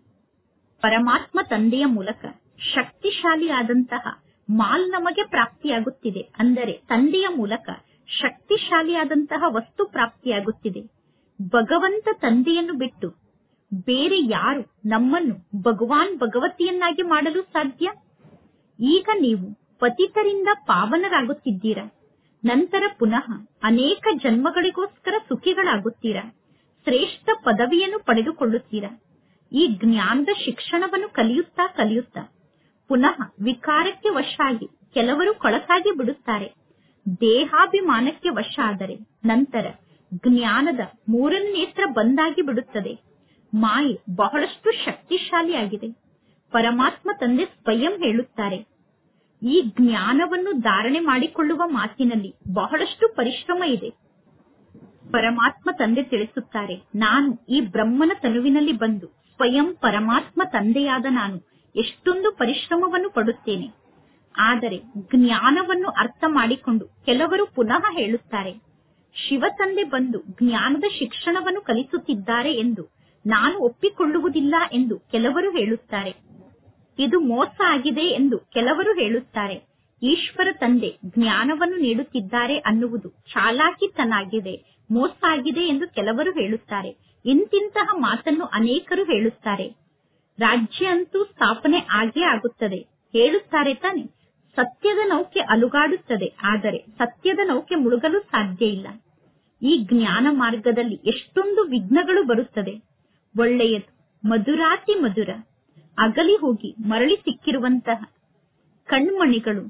ಪರಮಾತ್ಮ ತಂದೆಯ ಮೂಲಕ ಶಕ್ತಿಶಾಲಿಯಾದಂತಹ ಮಾಲ್ ನಮಗೆ ಪ್ರಾಪ್ತಿಯಾಗುತ್ತಿದೆ. ಅಂದರೆ ತಂದೆಯ ಮೂಲಕ ಶಕ್ತಿಶಾಲಿಯಾದಂತಹ ವಸ್ತು ಪ್ರಾಪ್ತಿಯಾಗುತ್ತಿದೆ. ಭಗವಂತ ತಂದೆಯನ್ನು ಬಿಟ್ಟು ಬೇರೆ ಯಾರು ನಮ್ಮನ್ನು ಭಗವಾನ್ ಭಗವತಿಯನ್ನಾಗಿ ಮಾಡಲು ಸಾಧ್ಯ? ಈಗ ನೀವು ಪತಿತರಿಂದ ಪಾವನರಾಗುತ್ತಿದ್ದೀರಾ. ನಂತರ ಪುನಃ ಅನೇಕ ಜನ್ಮಗಳಿಗೋಸ್ಕರ ಸುಖಿಗಳಾಗುತ್ತೀರಾ. ಶ್ರೇಷ್ಠ ಪದವಿಯನ್ನು ಪಡೆದುಕೊಳ್ಳುತ್ತೀರಾ. ಈ ಜ್ಞಾನದ ಶಿಕ್ಷಣವನ್ನು ಕಲಿಯುತ್ತಾ ಕಲಿಯುತ್ತಾ ಪುನಃ ವಿಕಾರಕ್ಕೆ ವಶ ಆಗಿ ಕೆಲವರು ಕಳಸಾಗಿ ಬಿಡುತ್ತಾರೆ. ದೇಹಾಭಿಮಾನಕ್ಕೆ ವಶ ಆದರೆ ನಂತರ ಜ್ಞಾನದ ಮೂರನ್ನೇತ್ರ ಬಂದಾಗಿ ಬಿಡುತ್ತದೆ. ಮಾಯೆ ಬಹಳಷ್ಟು ಶಕ್ತಿಶಾಲಿಯಾಗಿದೆ. ಪರಮಾತ್ಮ ತಂದೆ ಸ್ವಯಂ ಹೇಳುತ್ತಾರೆ, ಈ ಜ್ಞಾನವನ್ನು ಧಾರಣೆ ಮಾಡಿಕೊಳ್ಳುವ ಮಾತಿನಲ್ಲಿ ಬಹಳಷ್ಟು ಪರಿಶ್ರಮ ಇದೆ. ಪರಮಾತ್ಮ ತಂದೆ ತಿಳಿಸುತ್ತಾರೆ, ನಾನು ಈ ಬ್ರಹ್ಮನ ತನುವಿನಲ್ಲಿ ಬಂದು ಸ್ವಯಂ ಪರಮಾತ್ಮ ತಂದೆಯಾದ ನಾನು ಎಷ್ಟೊಂದು ಪರಿಶ್ರಮವನ್ನು ಪಡುತ್ತೇನೆ. ಆದರೆ ಜ್ಞಾನವನ್ನು ಅರ್ಥ ಮಾಡಿಕೊಂಡು ಕೆಲವರು ಪುನಃ ಹೇಳುತ್ತಾರೆ, ಶಿವ ತಂದೆ ಬಂದು ಜ್ಞಾನದ ಶಿಕ್ಷಣವನ್ನು ಕಲಿಸುತ್ತಿದ್ದಾರೆ ಎಂದು ನಾನು ಒಪ್ಪಿಕೊಳ್ಳುವುದಿಲ್ಲ ಎಂದು ಕೆಲವರು ಹೇಳುತ್ತಾರೆ. ಇದು ಮೋಸ ಆಗಿದೆ ಎಂದು ಕೆಲವರು ಹೇಳುತ್ತಾರೆ. ಈಶ್ವರ ತಂದೆ ಜ್ಞಾನವನ್ನು ನೀಡುತ್ತಿದ್ದಾರೆ ಅನ್ನುವುದು ಚಾಲಾಕಿತನ ಆಗಿದೆ, ಮೋಸ ಆಗಿದೆ ಎಂದು ಕೆಲವರು ಹೇಳುತ್ತಾರೆ. ಇಂತಿಂತಹ ಮಾತನ್ನು ಅನೇಕರು ಹೇಳುತ್ತಾರೆ. ರಾಜ್ಯ ಅಂತೂ ಸ್ಥಾಪನೆ ಆಗೇ ಆಗುತ್ತದೆ ಹೇಳುತ್ತಾರೆ ತಾನೆ. ಸತ್ಯದ ನೌಕೆ ಅಲುಗಾಡುತ್ತದೆ, ಆದರೆ ಸತ್ಯದ ನೌಕೆ ಮುಳುಗಲು ಸಾಧ್ಯ ಇಲ್ಲ. ಈ ಜ್ಞಾನ ಮಾರ್ಗದಲ್ಲಿ ಎಷ್ಟೊಂದು ವಿಘ್ನಗಳು ಬರುತ್ತದೆ. ಒಳ್ಳೆಯದು ಮಧುರಾತಿ ಮಧುರ ಅಗಲಿ ಹೋಗಿ ಮರಳಿ ಸಿಕ್ಕಿರುವಂತಹ ಕಣ್ಮಣಿಗಳು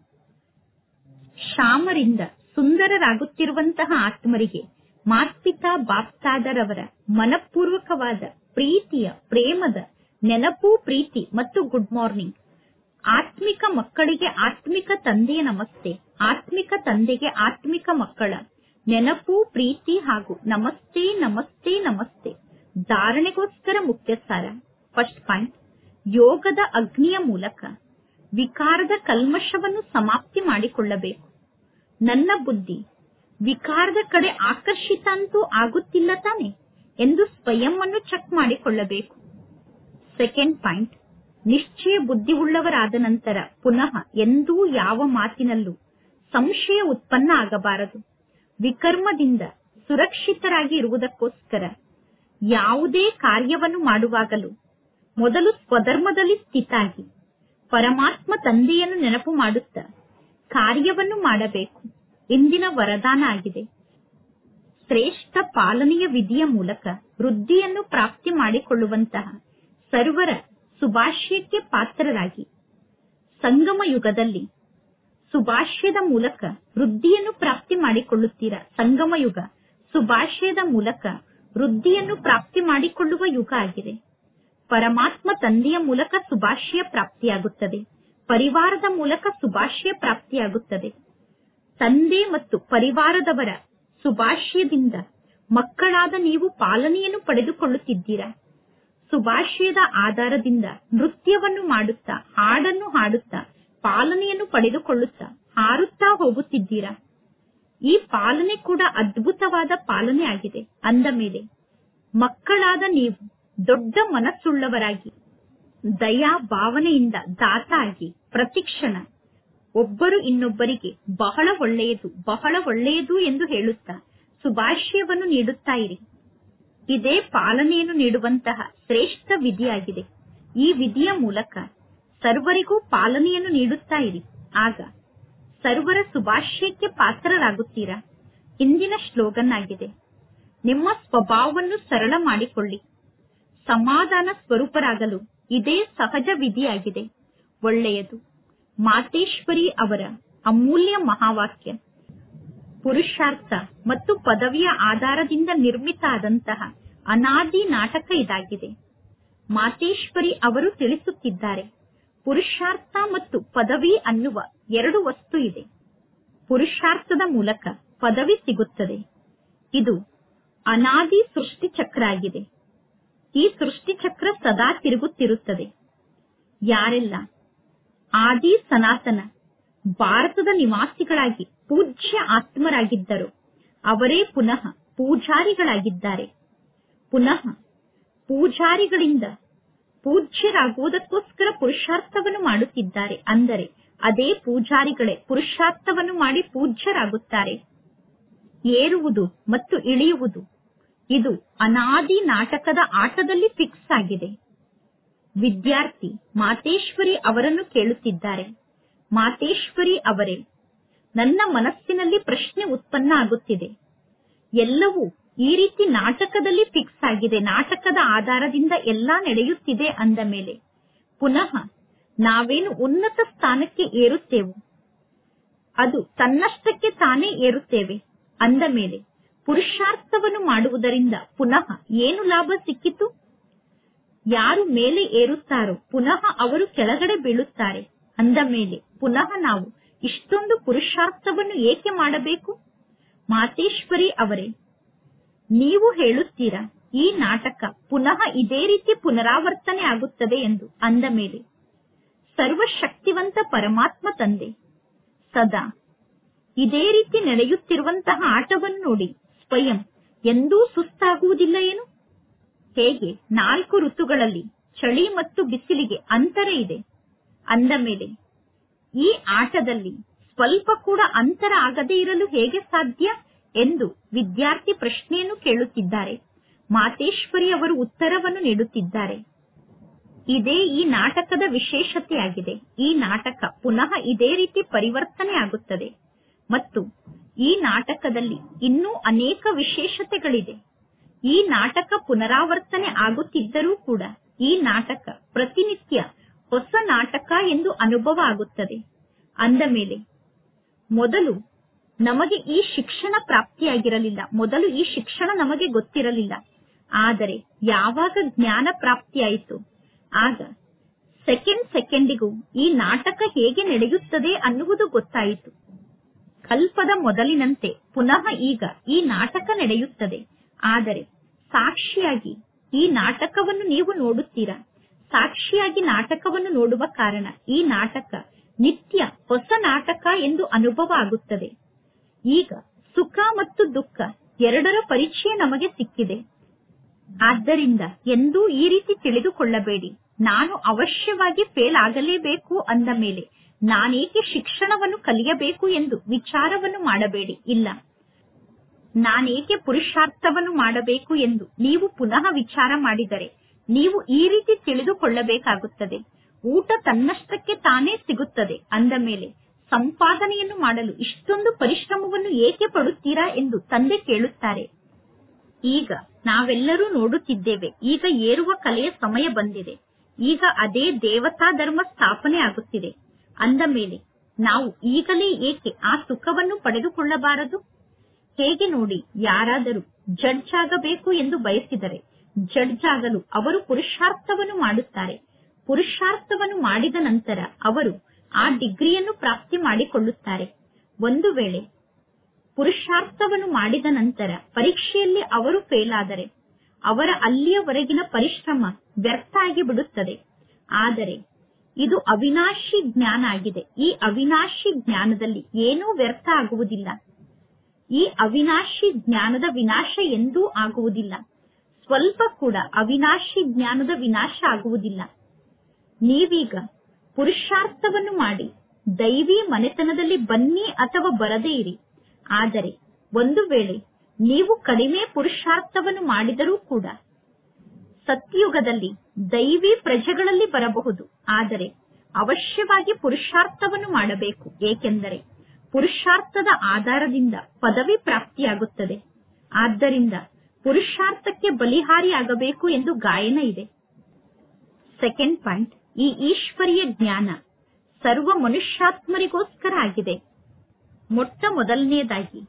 ಶ್ಯಾಮರಿಂದ ಸುಂದರರಾಗುತ್ತಿರುವಂತಹ ಆತ್ಮರಿಗೆ ಮಾತ್ಪಿತಾ ಬಾಪ್ತಾದರವರ ಮನಪೂರ್ವಕವಾದ ಪ್ರೀತಿಯ ಪ್ರೇಮದ ನೆನಪು, ಪ್ರೀತಿ ಮತ್ತು ಗುಡ್ ಮಾರ್ನಿಂಗ್. ಆತ್ಮಿಕ ಮಕ್ಕಳಿಗೆ ಆತ್ಮಿಕ ತಂದೆಯ ನಮಸ್ತೆ. ಆತ್ಮಿಕ ತಂದೆಗೆ ಆತ್ಮಿಕ ಮಕ್ಕಳ ನೆನಪು, ಪ್ರೀತಿ ಹಾಗೂ ನಮಸ್ತೆ ನಮಸ್ತೆ ನಮಸ್ತೆ. ಧಾರಣೆಗೋಸ್ಕರ ಮುಖ್ಯ ಸಾರ. ಫಸ್ಟ್ ಪಾಯಿಂಟ್, ಯೋಗದ ಅಗ್ನಿಯ ಮೂಲಕ ವಿಕಾರದ ಕಲ್ಮಶವನ್ನು ಸಮಾಪ್ತಿ ಮಾಡಿಕೊಳ್ಳಬೇಕು. ನನ್ನ ಬುದ್ಧಿ ವಿಕಾರದ ಕಡೆ ಆಕರ್ಷಿತ ಅಂತೂ ಆಗುತ್ತಿಲ್ಲ ತಾನೆ ಎಂದು ಸ್ವಯಂ ಅನ್ನು ಚೆಕ್ ಮಾಡಿಕೊಳ್ಳಬೇಕು. ಸೆಕೆಂಡ್ ಪಾಯಿಂಟ್, ನಿಶ್ಚಯ ಬುದ್ಧಿ ಉಳ್ಳವರಾದ ನಂತರ ಪುನಃ ಎಂದೂ ಯಾವ ಮಾತಿನಲ್ಲೂ ಸಂಶಯ ಉತ್ಪನ್ನ ಆಗಬಾರದು. ವಿಕರ್ಮದಿಂದ ಸುರಕ್ಷಿತರಾಗಿ ಇರುವುದಕ್ಕೋಸ್ಕರ ಯಾವುದೇ ಕಾರ್ಯವನ್ನು ಮಾಡುವಾಗಲೂ ಮೊದಲು ಸ್ವಧರ್ಮದಲ್ಲಿ ಸ್ಥಿತಾಗಿ ಪರಮಾತ್ಮ ತಂದೆಯನ್ನು ನೆನಪು ಮಾಡುತ್ತಾ ಕಾರ್ಯವನ್ನು ಮಾಡಬೇಕು. ಇಂದಿನ ವರದಾನ ಆಗಿದೆ. ಶ್ರೇಷ್ಠ ಪಾಲನೆಯ ವಿಧಿಯ ಮೂಲಕ ವೃದ್ಧಿಯನ್ನು ಪ್ರಾಪ್ತಿ ಮಾಡಿಕೊಳ್ಳುವಂತಹ ಸರ್ವರ ಸುಭಾಷ್ಯಕ್ಕೆ ಪಾತ್ರರಾಗಿ ಸಂಗಮ ಯುಗದಲ್ಲಿ ಸುಭಾಷ್ಯದ ಮೂಲಕ ವೃದ್ಧಿಯನ್ನು ಪ್ರಾಪ್ತಿ ಮಾಡಿಕೊಳ್ಳುತ್ತೀರಾ. ಸಂಗಮ ಯುಗ ಸುಭಾಷ್ಯದ ಮೂಲಕ ವೃದ್ಧಿಯನ್ನು ಪ್ರಾಪ್ತಿ ಮಾಡಿಕೊಳ್ಳುವ ಯುಗ ಆಗಿದೆ. ಪರಮಾತ್ಮ ತಂದೆಯ ಮೂಲಕ ಸುಭಾಷ್ಯ ಪ್ರಾಪ್ತಿಯಾಗುತ್ತದೆ. ಪರಿವಾರದ ಮೂಲಕ ಸುಭಾಷ್ಯ ಪ್ರಾಪ್ತಿಯಾಗುತ್ತದೆ. ತಂದೆ ಮತ್ತು ಪರಿವಾರದವರ ಸುಭಾಷ್ಯದಿಂದ ಮಕ್ಕಳಾದ ನೀವು ಪಾಲನೆಯನ್ನು ಪಡೆದುಕೊಳ್ಳುತ್ತಿದ್ದೀರಾ. ಸುಭಾಷ್ಯದ ಆಧಾರದಿಂದ ನೃತ್ಯವನ್ನು ಮಾಡುತ್ತಾ, ಹಾಡನ್ನು ಹಾಡುತ್ತಾ ಪಾಲನೆಯನ್ನು ಪಡೆದುಕೊಳ್ಳುತ್ತಾ ಹಾರುತ್ತಾ ಹೋಗುತ್ತಿದ್ದೀರಾ. ಈ ಪಾಲನೆ ಕೂಡ ಅದ್ಭುತವಾದ ಪಾಲನೆ ಆಗಿದೆ. ಅಂದ ಮೇಲೆ ಮಕ್ಕಳಾದ ನೀವು ದೊಡ್ಡ ಮನಸ್ಸುಳ್ಳವರಾಗಿ ದಯಾ ಭಾವನೆಯಿಂದ ದಾತ ಆಗಿ ಪ್ರತಿಕ್ಷಣ ಒಬ್ಬರು ಇನ್ನೊಬ್ಬರಿಗೆ ಬಹಳ ಒಳ್ಳೆಯದು, ಬಹಳ ಒಳ್ಳೆಯದು ಎಂದು ಹೇಳುತ್ತಾ ಸುಭಾಷ್ಯವನ್ನು ನೀಡುತ್ತಾ ಇರಿ. ಇದೇ ಪಾಲನೆಯನ್ನು ನೀಡುವಂತಹ ಶ್ರೇಷ್ಠ ವಿಧಿಯಾಗಿದೆ. ಈ ವಿಧಿಯ ಮೂಲಕ ಸರ್ವರಿಗೂ ಪಾಲನೆಯನ್ನು ನೀಡುತ್ತಾ ಇರಿ. ಆಗ ಸರ್ವರ ಸುಭಾಷ್ಯಕ್ಕೆ ಪಾತ್ರರಾಗುತ್ತೀರಾ. ಇಂದಿನ ಸ್ಲೋಗನ್ ಆಗಿದೆ, ನಿಮ್ಮ ಸ್ವಭಾವವನ್ನು ಸರಳ ಮಾಡಿಕೊಳ್ಳಿ. ಸಮಾಧಾನ ಸ್ವರೂಪರಾಗಲು ಇದೇ ಸಹಜ ವಿಧಿಯಾಗಿದೆ. ಒಳ್ಳೆಯದು. ಮಾತೇಶ್ವರಿ ಅವರ ಅಮೂಲ್ಯ ಮಹಾವಾಕ್ಯ. ಪುರುಷಾರ್ಥ ಮತ್ತು ಪದವಿಯ ಆಧಾರದಿಂದ ನಿರ್ಮಿತ ಆದಂತಹ ಅನಾದಿ ನಾಟಕ ಇದಾಗಿದೆ. ಮಾತೇಶ್ವರಿ ಅವರು ತಿಳಿಸುತ್ತಿದ್ದಾರೆ, ಪುರುಷಾರ್ಥ ಮತ್ತು ಪದವಿ ಅನ್ನುವ ಎರಡು ವಸ್ತು ಇದೆ. ಪುರುಷಾರ್ಥದ ಮೂಲಕ ಪದವಿ ಸಿಗುತ್ತದೆ. ಇದು ಅನಾದಿ ಸೃಷ್ಟಿ ಚಕ್ರ ಆಗಿದೆ. ಈ ಸೃಷ್ಟಿ ಚಕ್ರ ಸದಾ ತಿರುಗುತ್ತಿರುತ್ತದೆ. ಯಾರೆಲ್ಲ ಆದಿ ಸನಾತನ ಭಾರತದ ನಿವಾಸಿಗಳಾಗಿ ಪೂಜ್ಯ ಆತ್ಮರಾಗಿದ್ದರೋ ಅವರೇ ಪುನಃ ಪೂಜಾರಿಗಳಾಗಿದ್ದಾರೆ. ಪುನಃ ಪೂಜಾರಿಗಳಿಂದ ಪೂಜ್ಯರಾಗುವುದಕ್ಕೋಸ್ಕರ ಪುರುಷಾರ್ಥವನ್ನು ಮಾಡುತ್ತಿದ್ದಾರೆ. ಅಂದರೆ ಅದೇ ಪೂಜಾರಿಗಳೇ ಪುರುಷಾರ್ಥವನ್ನು ಮಾಡಿ ಪೂಜ್ಯರಾಗುತ್ತಾರೆ. ಏರುವುದು ಮತ್ತು ಇಳಿಯುವುದು ಇದು ಅನಾದಿ ನಾಟಕದ ಆಟದಲ್ಲಿ ಫಿಕ್ಸ್ ಆಗಿದೆ. ವಿದ್ಯಾರ್ಥಿ ಮಾತೇಶ್ವರಿ ಅವರನ್ನು ಕೇಳುತ್ತಿದ್ದಾರೆ, ಮಾತೇಶ್ವರಿ ಅವರೇ, ನನ್ನ ಮನಸ್ಸಿನಲ್ಲಿ ಪ್ರಶ್ನೆ ಉತ್ಪನ್ನ ಆಗುತ್ತಿದೆ. ಎಲ್ಲವೂ ಈ ರೀತಿ ನಾಟಕದಲ್ಲಿ ಫಿಕ್ಸ್ ಆಗಿದೆ. ನಾಟಕದ ಆಧಾರದಿಂದ ಎಲ್ಲಾ ನಡೆಯುತ್ತಿದೆ. ಅಂದ ಮೇಲೆ ಪುನಃ ನಾವೇನು ಉನ್ನತ ಸ್ಥಾನಕ್ಕೆ ಏರುತ್ತೇವೋ ಅದು ತನ್ನಷ್ಟಕ್ಕೆ ತಾನೇ ಏರುತ್ತೇವೆ. ಅಂದ ಮೇಲೆ ಪುರುಷಾರ್ಥವನ್ನು ಮಾಡುವುದರಿಂದ ಪುನಃ ಏನು ಲಾಭ ಸಿಕ್ಕಿತು? ಯಾರು ಮೇಲೆ ಏರುತ್ತಾರೋ ಪುನಃ ಅವರು ಕೆಳಗಡೆ ಬೀಳುತ್ತಾರೆ. ಅಂದ ಮೇಲೆ ಪುನಃ ನಾವು ಇಷ್ಟೊಂದು ಪುರುಷಾರ್ಥವನ್ನು ಏಕೆ ಮಾಡಬೇಕು? ಮಾತೇಶ್ವರಿ ಅವರೇ, ನೀವು ಹೇಳುತ್ತೀರಾ ಈ ನಾಟಕ ಪುನಃ ಇದೇ ರೀತಿ ಪುನರಾವರ್ತನೆ ಆಗುತ್ತದೆ ಎಂದು. ಅಂದ ಮೇಲೆ ಸರ್ವಶಕ್ತಿವಂತ ಪರಮಾತ್ಮ ತಂದೆ ಸದಾ ಇದೇ ರೀತಿ ನಡೆಯುತ್ತಿರುವಂತಹ ಆಟವನ್ನು ನೋಡಿ ಸ್ವಯಂ ಎಂದೂ ಸುಸ್ತಾಗುವುದಿಲ್ಲ ಏನು? ಹೇಗೆ 4 ಋತುಗಳಲ್ಲಿ ಚಳಿ ಮತ್ತು ಬಿಸಿಲಿಗೆ ಅಂತರ ಇದೆ. ಅಂದ ಮೇಲೆ ಈ ಆಟದಲ್ಲಿ ಸ್ವಲ್ಪ ಕೂಡ ಅಂತರ ಆಗದೇ ಇರಲು ಹೇಗೆ ಸಾಧ್ಯ ಎಂದು ವಿದ್ಯಾರ್ಥಿ ಪ್ರಶ್ನೆಯನ್ನು ಕೇಳುತ್ತಿದ್ದಾರೆ. ಮಾತೇಶ್ವರಿ ಅವರು ಉತ್ತರವನ್ನು ನೀಡುತ್ತಿದ್ದಾರೆ. ಇದೇ ಈ ನಾಟಕದ ವಿಶೇಷತೆಯಾಗಿದೆ. ಈ ನಾಟಕ ಪುನಃ ಇದೇ ರೀತಿ ಪರಿವರ್ತನೆ ಆಗುತ್ತದೆ ಮತ್ತು ಈ ನಾಟಕದಲ್ಲಿ ಇನ್ನೂ ಅನೇಕ ವಿಶೇಷತೆಗಳಿದೆ. ಈ ನಾಟಕ ಪುನರಾವರ್ತನೆ ಆಗುತ್ತಿದ್ದರೂ ಕೂಡ ಈ ನಾಟಕ ಪ್ರತಿನಿತ್ಯ ಹೊಸ ನಾಟಕ ಎಂದು ಅನುಭವ ಆಗುತ್ತದೆ. ಅಂದ ಮೇಲೆ ಮೊದಲು ನಮಗೆ ಈ ಶಿಕ್ಷಣ ಪ್ರಾಪ್ತಿಯಾಗಿರಲಿಲ್ಲ. ಮೊದಲು ಈ ಶಿಕ್ಷಣ ನಮಗೆ ಗೊತ್ತಿರಲಿಲ್ಲ. ಆದರೆ ಯಾವಾಗ ಜ್ಞಾನ ಪ್ರಾಪ್ತಿಯಾಯಿತು ಆಗ ಸೆಕೆಂಡಿಗೂ ಈ ನಾಟಕ ಹೇಗೆ ನಡೆಯುತ್ತದೆ ಅನ್ನುವುದು ಗೊತ್ತಾಯಿತು. ಕಲ್ಪದ ಮೊದಲಿನಂತೆ ಪುನಃ ಈಗ ಈ ನಾಟಕ ನಡೆಯುತ್ತದೆ. ಆದರೆ ಸಾಕ್ಷಿಯಾಗಿ ಈ ನಾಟಕವನ್ನು ನೀವು ನೋಡುತ್ತೀರಾ. ಸಾಕ್ಷಿಯಾಗಿ ನಾಟಕವನ್ನು ನೋಡುವ ಕಾರಣ ಈ ನಾಟಕ ನಿತ್ಯ ಹೊಸ ನಾಟಕ ಎಂದು ಅನುಭವ ಆಗುತ್ತದೆ. ಈಗ ಸುಖ ಮತ್ತು ದುಃಖ ಎರಡರ ಪರಿಚಯ ನಮಗೆ ಸಿಕ್ಕಿದೆ. ಆದ್ದರಿಂದ ಎಂದೂ ಈ ರೀತಿ ತಿಳಿದುಕೊಳ್ಳಬೇಡಿ, ನಾನು ಅವಶ್ಯವಾಗಿ ಫೇಲ್ ಆಗಲೇಬೇಕು ಅಂದ ಮೇಲೆ ನಾನೇಕೆ ಶಿಕ್ಷಣವನ್ನು ಕಲಿಯಬೇಕು ಎಂದು ವಿಚಾರವನ್ನು ಮಾಡಬೇಡಿ. ಇಲ್ಲ, ನಾನೇಕೆ ಪುರುಷಾರ್ಥವನ್ನು ಮಾಡಬೇಕು ಎಂದು ನೀವು ಪುನಃ ವಿಚಾರ ಮಾಡಿದರೆ ನೀವು ಈ ರೀತಿ ತಿಳಿದುಕೊಳ್ಳಬೇಕಾಗುತ್ತದೆ. ಊಟ ತನ್ನಷ್ಟಕ್ಕೆ ತಾನೇ ಸಿಗುತ್ತದೆ ಅಂದ ಮೇಲೆ ಸಂಪಾದನೆಯನ್ನು ಮಾಡಲು ಇಷ್ಟೊಂದು ಪರಿಶ್ರಮವನ್ನು ಏಕೆ ಪಡುತ್ತೀರಾ ಎಂದು ತಂದೆ ಕೇಳುತ್ತಾರೆ. ಈಗ ನಾವೆಲ್ಲರೂ ನೋಡುತ್ತಿದ್ದೇವೆ, ಈಗ ಏರುವ ಕಲೆಯ ಸಮಯ ಬಂದಿದೆ. ಈಗ ಅದೇ ದೇವತಾ ಧರ್ಮ ಸ್ಥಾಪನೆ ಆಗುತ್ತಿದೆ ಅಂದ ಮೇಲೆ ನಾವು ಈಗಲೇ ಏಕೆ ಆ ಸುಖವನ್ನು ಪಡೆದುಕೊಳ್ಳಬಾರದು? ಹೇಗೆ ನೋಡಿ, ಯಾರಾದರೂ ಜಡ್ಜ್ ಆಗಬೇಕು ಎಂದು ಬಯಸಿದರೆ ಜಡ್ಜ್ ಆಗಲು ಅವರು ಪುರುಷಾರ್ಥವನ್ನು ಮಾಡುತ್ತಾರೆ. ಪುರುಷಾರ್ಥವನ್ನು ಮಾಡಿದ ನಂತರ ಅವರು ಆ ಡಿಗ್ರಿಯನ್ನು ಪ್ರಾಪ್ತಿ ಮಾಡಿಕೊಳ್ಳುತ್ತಾರೆ. ಒಂದು ವೇಳೆ ಪುರುಷಾರ್ಥವನ್ನು ಮಾಡಿದ ನಂತರ ಪರೀಕ್ಷೆಯಲ್ಲಿ ಅವರು ಫೇಲ್ ಆದರೆ ಅವರ ಅಲ್ಲಿಯವರೆಗಿನ ಪರಿಶ್ರಮ ವ್ಯರ್ಥ ಆಗಿ ಬಿಡುತ್ತದೆ. ಆದರೆ ಇದು ಅವಿನಾಶಿ ಜ್ಞಾನ ಆಗಿದೆ. ಈ ಅವಿನಾಶಿ ಜ್ಞಾನದಲ್ಲಿ ಏನೂ ವ್ಯರ್ಥ ಆಗುವುದಿಲ್ಲ. ಈ ಅವಿನಾಶಿ ಜ್ಞಾನದ ವಿನಾಶ ಎಂದೂ ಆಗುವುದಿಲ್ಲ. ಸ್ವಲ್ಪ ಕೂಡ ಅವಿನಾಶಿ ಜ್ಞಾನದ ವಿನಾಶ ಆಗುವುದಿಲ್ಲ. ನೀವೀಗ ಪುರುಷಾರ್ಥವನ್ನು ಮಾಡಿ ದೈವಿ ಮನೆತನದಲ್ಲಿ ಬನ್ನಿ ಅಥವಾ ಬರದೇ ಇರಿ. ಆದರೆ ಒಂದು ವೇಳೆ ನೀವು ಕಡಿಮೆ ಪುರುಷಾರ್ಥವನ್ನು ಮಾಡಿದರೂ ಕೂಡ ಸತ್ಯುಗದಲ್ಲಿ ದೈವಿ ಪ್ರಜೆಗಳಲ್ಲಿ ಬರಬಹುದು. ಆದರೆ ಅವಶ್ಯವಾಗಿ ಪುರುಷಾರ್ಥವನ್ನು ಮಾಡಬೇಕು. ಏಕೆಂದರೆ ಪುರುಷಾರ್ಥದ ಆಧಾರದಿಂದ ಪದವಿ ಪ್ರಾಪ್ತಿಯಾಗುತ್ತದೆ. ಆದ್ದರಿಂದ ಪುರುಷಾರ್ಥಕ್ಕೆ ಬಲಿಹಾರಿಯಾಗಬೇಕು ಎಂದು ಗಾಯನ ಇದೆ. ಸೆಕೆಂಡ್ ಪಾಯಿಂಟ್, ಈ ಈಶ್ವರೀಯ ಜ್ಞಾನ ಸರ್ವ ಮನುಷ್ಯಾತ್ಮರಿಗೋಸ್ಕರ ಆಗಿದೆ. ಮೊಟ್ಟ ಮೊದಲನೆಯದಾಗಿ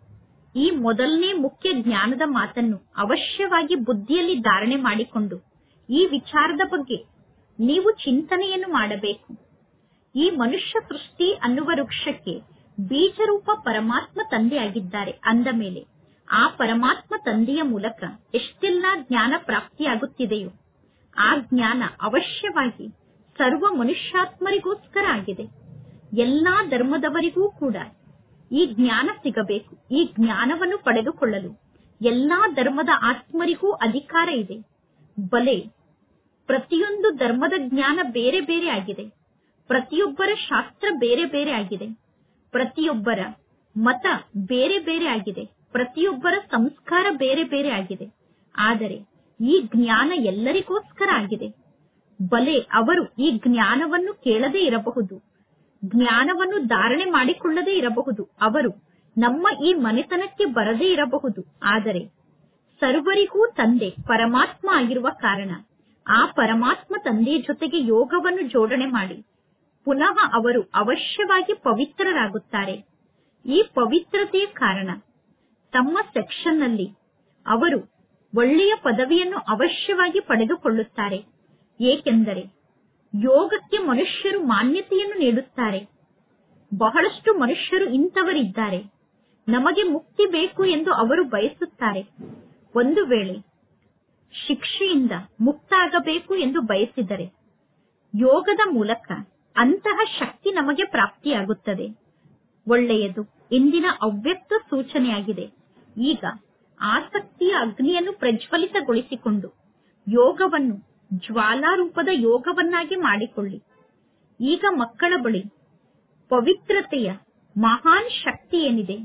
ಈ ಮೊದಲನೇ ಮುಖ್ಯ ಜ್ಞಾನದ ಮಾತನ್ನು ಅವಶ್ಯವಾಗಿ ಬುದ್ಧಿಯಲ್ಲಿ ಧಾರಣೆ ಮಾಡಿಕೊಂಡು ಈ ವಿಚಾರದ ಬಗ್ಗೆ ನೀವು ಚಿಂತನೆಯನ್ನು ಮಾಡಬೇಕು. ಈ ಮನುಷ್ಯ ಸೃಷ್ಟಿ ಅನ್ನುವ ವೃಕ್ಷಕ್ಕೆ ಬೀಜರೂಪ ಪರಮಾತ್ಮ ತಂದೆಯಾಗಿದ್ದಾರೆ ಅಂದ ಮೇಲೆ ಆ ಪರಮಾತ್ಮ ತಂದೆಯ ಮೂಲಕ ಎಷ್ಟೆಲ್ಲಾ ಜ್ಞಾನ ಪ್ರಾಪ್ತಿಯಾಗುತ್ತಿದೆಯೋ ಆ ಜ್ಞಾನ ಅವಶ್ಯವಾಗಿ ಸರ್ವ ಮನುಷ್ಯಾತ್ಮರಿಗೋಸ್ಕರ ಆಗಿದೆ. ಎಲ್ಲಾ ಧರ್ಮದವರಿಗೂ ಕೂಡ ಈ ಜ್ಞಾನ ಸಿಗಬೇಕು. ಈ ಜ್ಞಾನವನ್ನು ಪಡೆದುಕೊಳ್ಳಲು ಎಲ್ಲಾ ಧರ್ಮದ ಆತ್ಮರಿಗೂ ಅಧಿಕಾರ ಇದೆ. ಬಲೆ ಪ್ರತಿಯೊಂದು ಧರ್ಮದ ಜ್ಞಾನ ಬೇರೆ ಬೇರೆ ಆಗಿದೆ. ಪ್ರತಿಯೊಬ್ಬರ ಶಾಸ್ತ್ರ ಬೇರೆ ಬೇರೆ ಆಗಿದೆ. ಪ್ರತಿಯೊಬ್ಬರ ಮತ ಬೇರೆ ಬೇರೆ ಆಗಿದೆ. ಪ್ರತಿಯೊಬ್ಬರ ಸಂಸ್ಕಾರ ಬೇರೆ ಬೇರೆ ಆಗಿದೆ. ಆದರೆ ಈ ಜ್ಞಾನ ಎಲ್ಲರಿಗೋಸ್ಕರ ಆಗಿದೆ. ಬಲೆ ಅವರು ಈ ಜ್ಞಾನವನ್ನು ಕೇಳದೇ ಇರಬಹುದು, ಜ್ಞಾನವನ್ನು ಧಾರಣೆ ಮಾಡಿಕೊಳ್ಳದೇ ಇರಬಹುದು, ಅವರು ನಮ್ಮ ಈ ಮನೆತನಕ್ಕೆ ಬರದೇ ಇರಬಹುದು. ಆದರೆ ಸರ್ವರಿಗೂ ತಂದೆ ಪರಮಾತ್ಮ ಆಗಿರುವ ಕಾರಣ ಆ ಪರಮಾತ್ಮ ತಂದೆಯ ಜೊತೆಗೆ ಯೋಗವನ್ನು ಜೋಡಣೆ ಮಾಡಿ ಪುನಃ ಅವರು ಅವಶ್ಯವಾಗಿ ಪವಿತ್ರರಾಗುತ್ತಾರೆ. ಈ ಪವಿತ್ರತೆಯ ಕಾರಣ ತಮ್ಮ ಸೆಕ್ಷನ್ನಲ್ಲಿ ಅವರು ಒಳ್ಳೆಯ ಪದವಿಯನ್ನು ಅವಶ್ಯವಾಗಿ ಪಡೆದುಕೊಳ್ಳುತ್ತಾರೆ. ಏಕೆಂದರೆ ಯೋಗಕ್ಕೆ ಮನುಷ್ಯರು ಮಾನ್ಯತೆಯನ್ನು ನೀಡುತ್ತಾರೆ. ಬಹಳಷ್ಟು ಮನುಷ್ಯರು ಇಂಥವರಿದ್ದಾರೆ, ನಮಗೆ ಮುಕ್ತಿ ಬೇಕು ಎಂದು ಅವರು ಬಯಸುತ್ತಾರೆ. ಒಂದು ವೇಳೆ ಶಿಕ್ಷೆಯಿಂದ ಮುಕ್ತ ಆಗಬೇಕು ಎಂದು ಬಯಸಿದರೆ ಯೋಗದ ಮೂಲಕ ಅಂತಹ ಶಕ್ತಿ ನಮಗೆ ಪ್ರಾಪ್ತಿಯಾಗುತ್ತದೆ. ಒಳ್ಳೆಯದು. ಇಂದಿನ ಅವ್ಯಕ್ತ ಸೂಚನೆಯಾಗಿದೆ. ಈಗ ಆಸಕ್ತಿಯ ಅಗ್ನಿಯನ್ನು ಪ್ರಜ್ವಲಿತಗೊಳಿಸಿಕೊಂಡು ಯೋಗವನ್ನು ಜ್ವಾಲಾರೂಪದ ಯೋಗವನ್ನಾಗಿ ಮಾಡಿಕೊಳ್ಳಿ. ಈಗ ಮಕ್ಕಳ ಬಳಿ ಪವಿತ್ರತೆಯ ಮಹಾನ್ ಶಕ್ತಿ ಏನಿದೆ,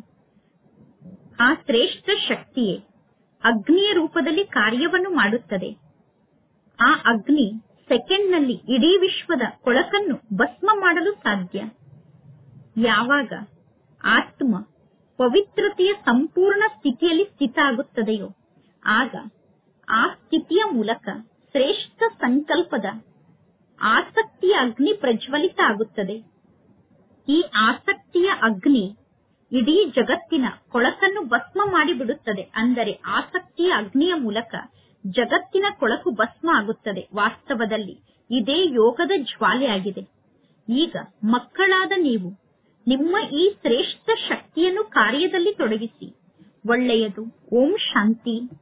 ಆ ಶ್ರೇಷ್ಠ ಶಕ್ತಿಯೇ ಅಗ್ನಿಯ ರೂಪದಲ್ಲಿ ಕಾರ್ಯವನ್ನು ಮಾಡುತ್ತದೆ. ಆ ಅಗ್ನಿ ಸೆಕೆಂಡ್ನಲ್ಲಿ ಇಡೀ ವಿಶ್ವದ ಕೊಳಕನ್ನು ಭಸ್ಮ ಮಾಡಲು ಸಾಧ್ಯ. ಯಾವಾಗ ಆತ್ಮ ಪವಿತ್ರತೆಯ ಸಂಪೂರ್ಣ ಸ್ಥಿತಿಯಲ್ಲಿ ಸ್ಥಿತ ಆಗುತ್ತದೆಯೋ ಆಗ ಆ ಸ್ಥಿತಿಯ ಮೂಲಕ ಶ್ರೇಷ್ಠ ಸಂಕಲ್ಪದ ಆಸಕ್ತಿಯ ಅಗ್ನಿ ಪ್ರಜ್ವಲಿತ ಆಗುತ್ತದೆ. ಈ ಆಸಕ್ತಿಯ ಅಗ್ನಿ ಇಡೀ ಜಗತ್ತಿನ ಕೊಳಕನ್ನು ಭಸ್ಮ ಮಾಡಿಬಿಡುತ್ತದೆ. ಅಂದರೆ ಆಸಕ್ತಿಯ ಅಗ್ನಿಯ ಮೂಲಕ ಜಗತ್ತಿನ ಕೊಳಕು ಭಸ್ಮ ಆಗುತ್ತದೆ. ವಾಸ್ತವದಲ್ಲಿ ಇದೇ ಯೋಗದ ಜ್ವಾಲೆಯಾಗಿದೆ. ಈಗ ಮಕ್ಕಳಾದ ನೀವು ನಿಮ್ಮ ಈ ಶ್ರೇಷ್ಠ ಶಕ್ತಿಯನ್ನು ಕಾರ್ಯದಲ್ಲಿ ತೊಡಗಿಸಿ. ಒಳ್ಳೆಯದು. ಓಂ ಶಾಂತಿ.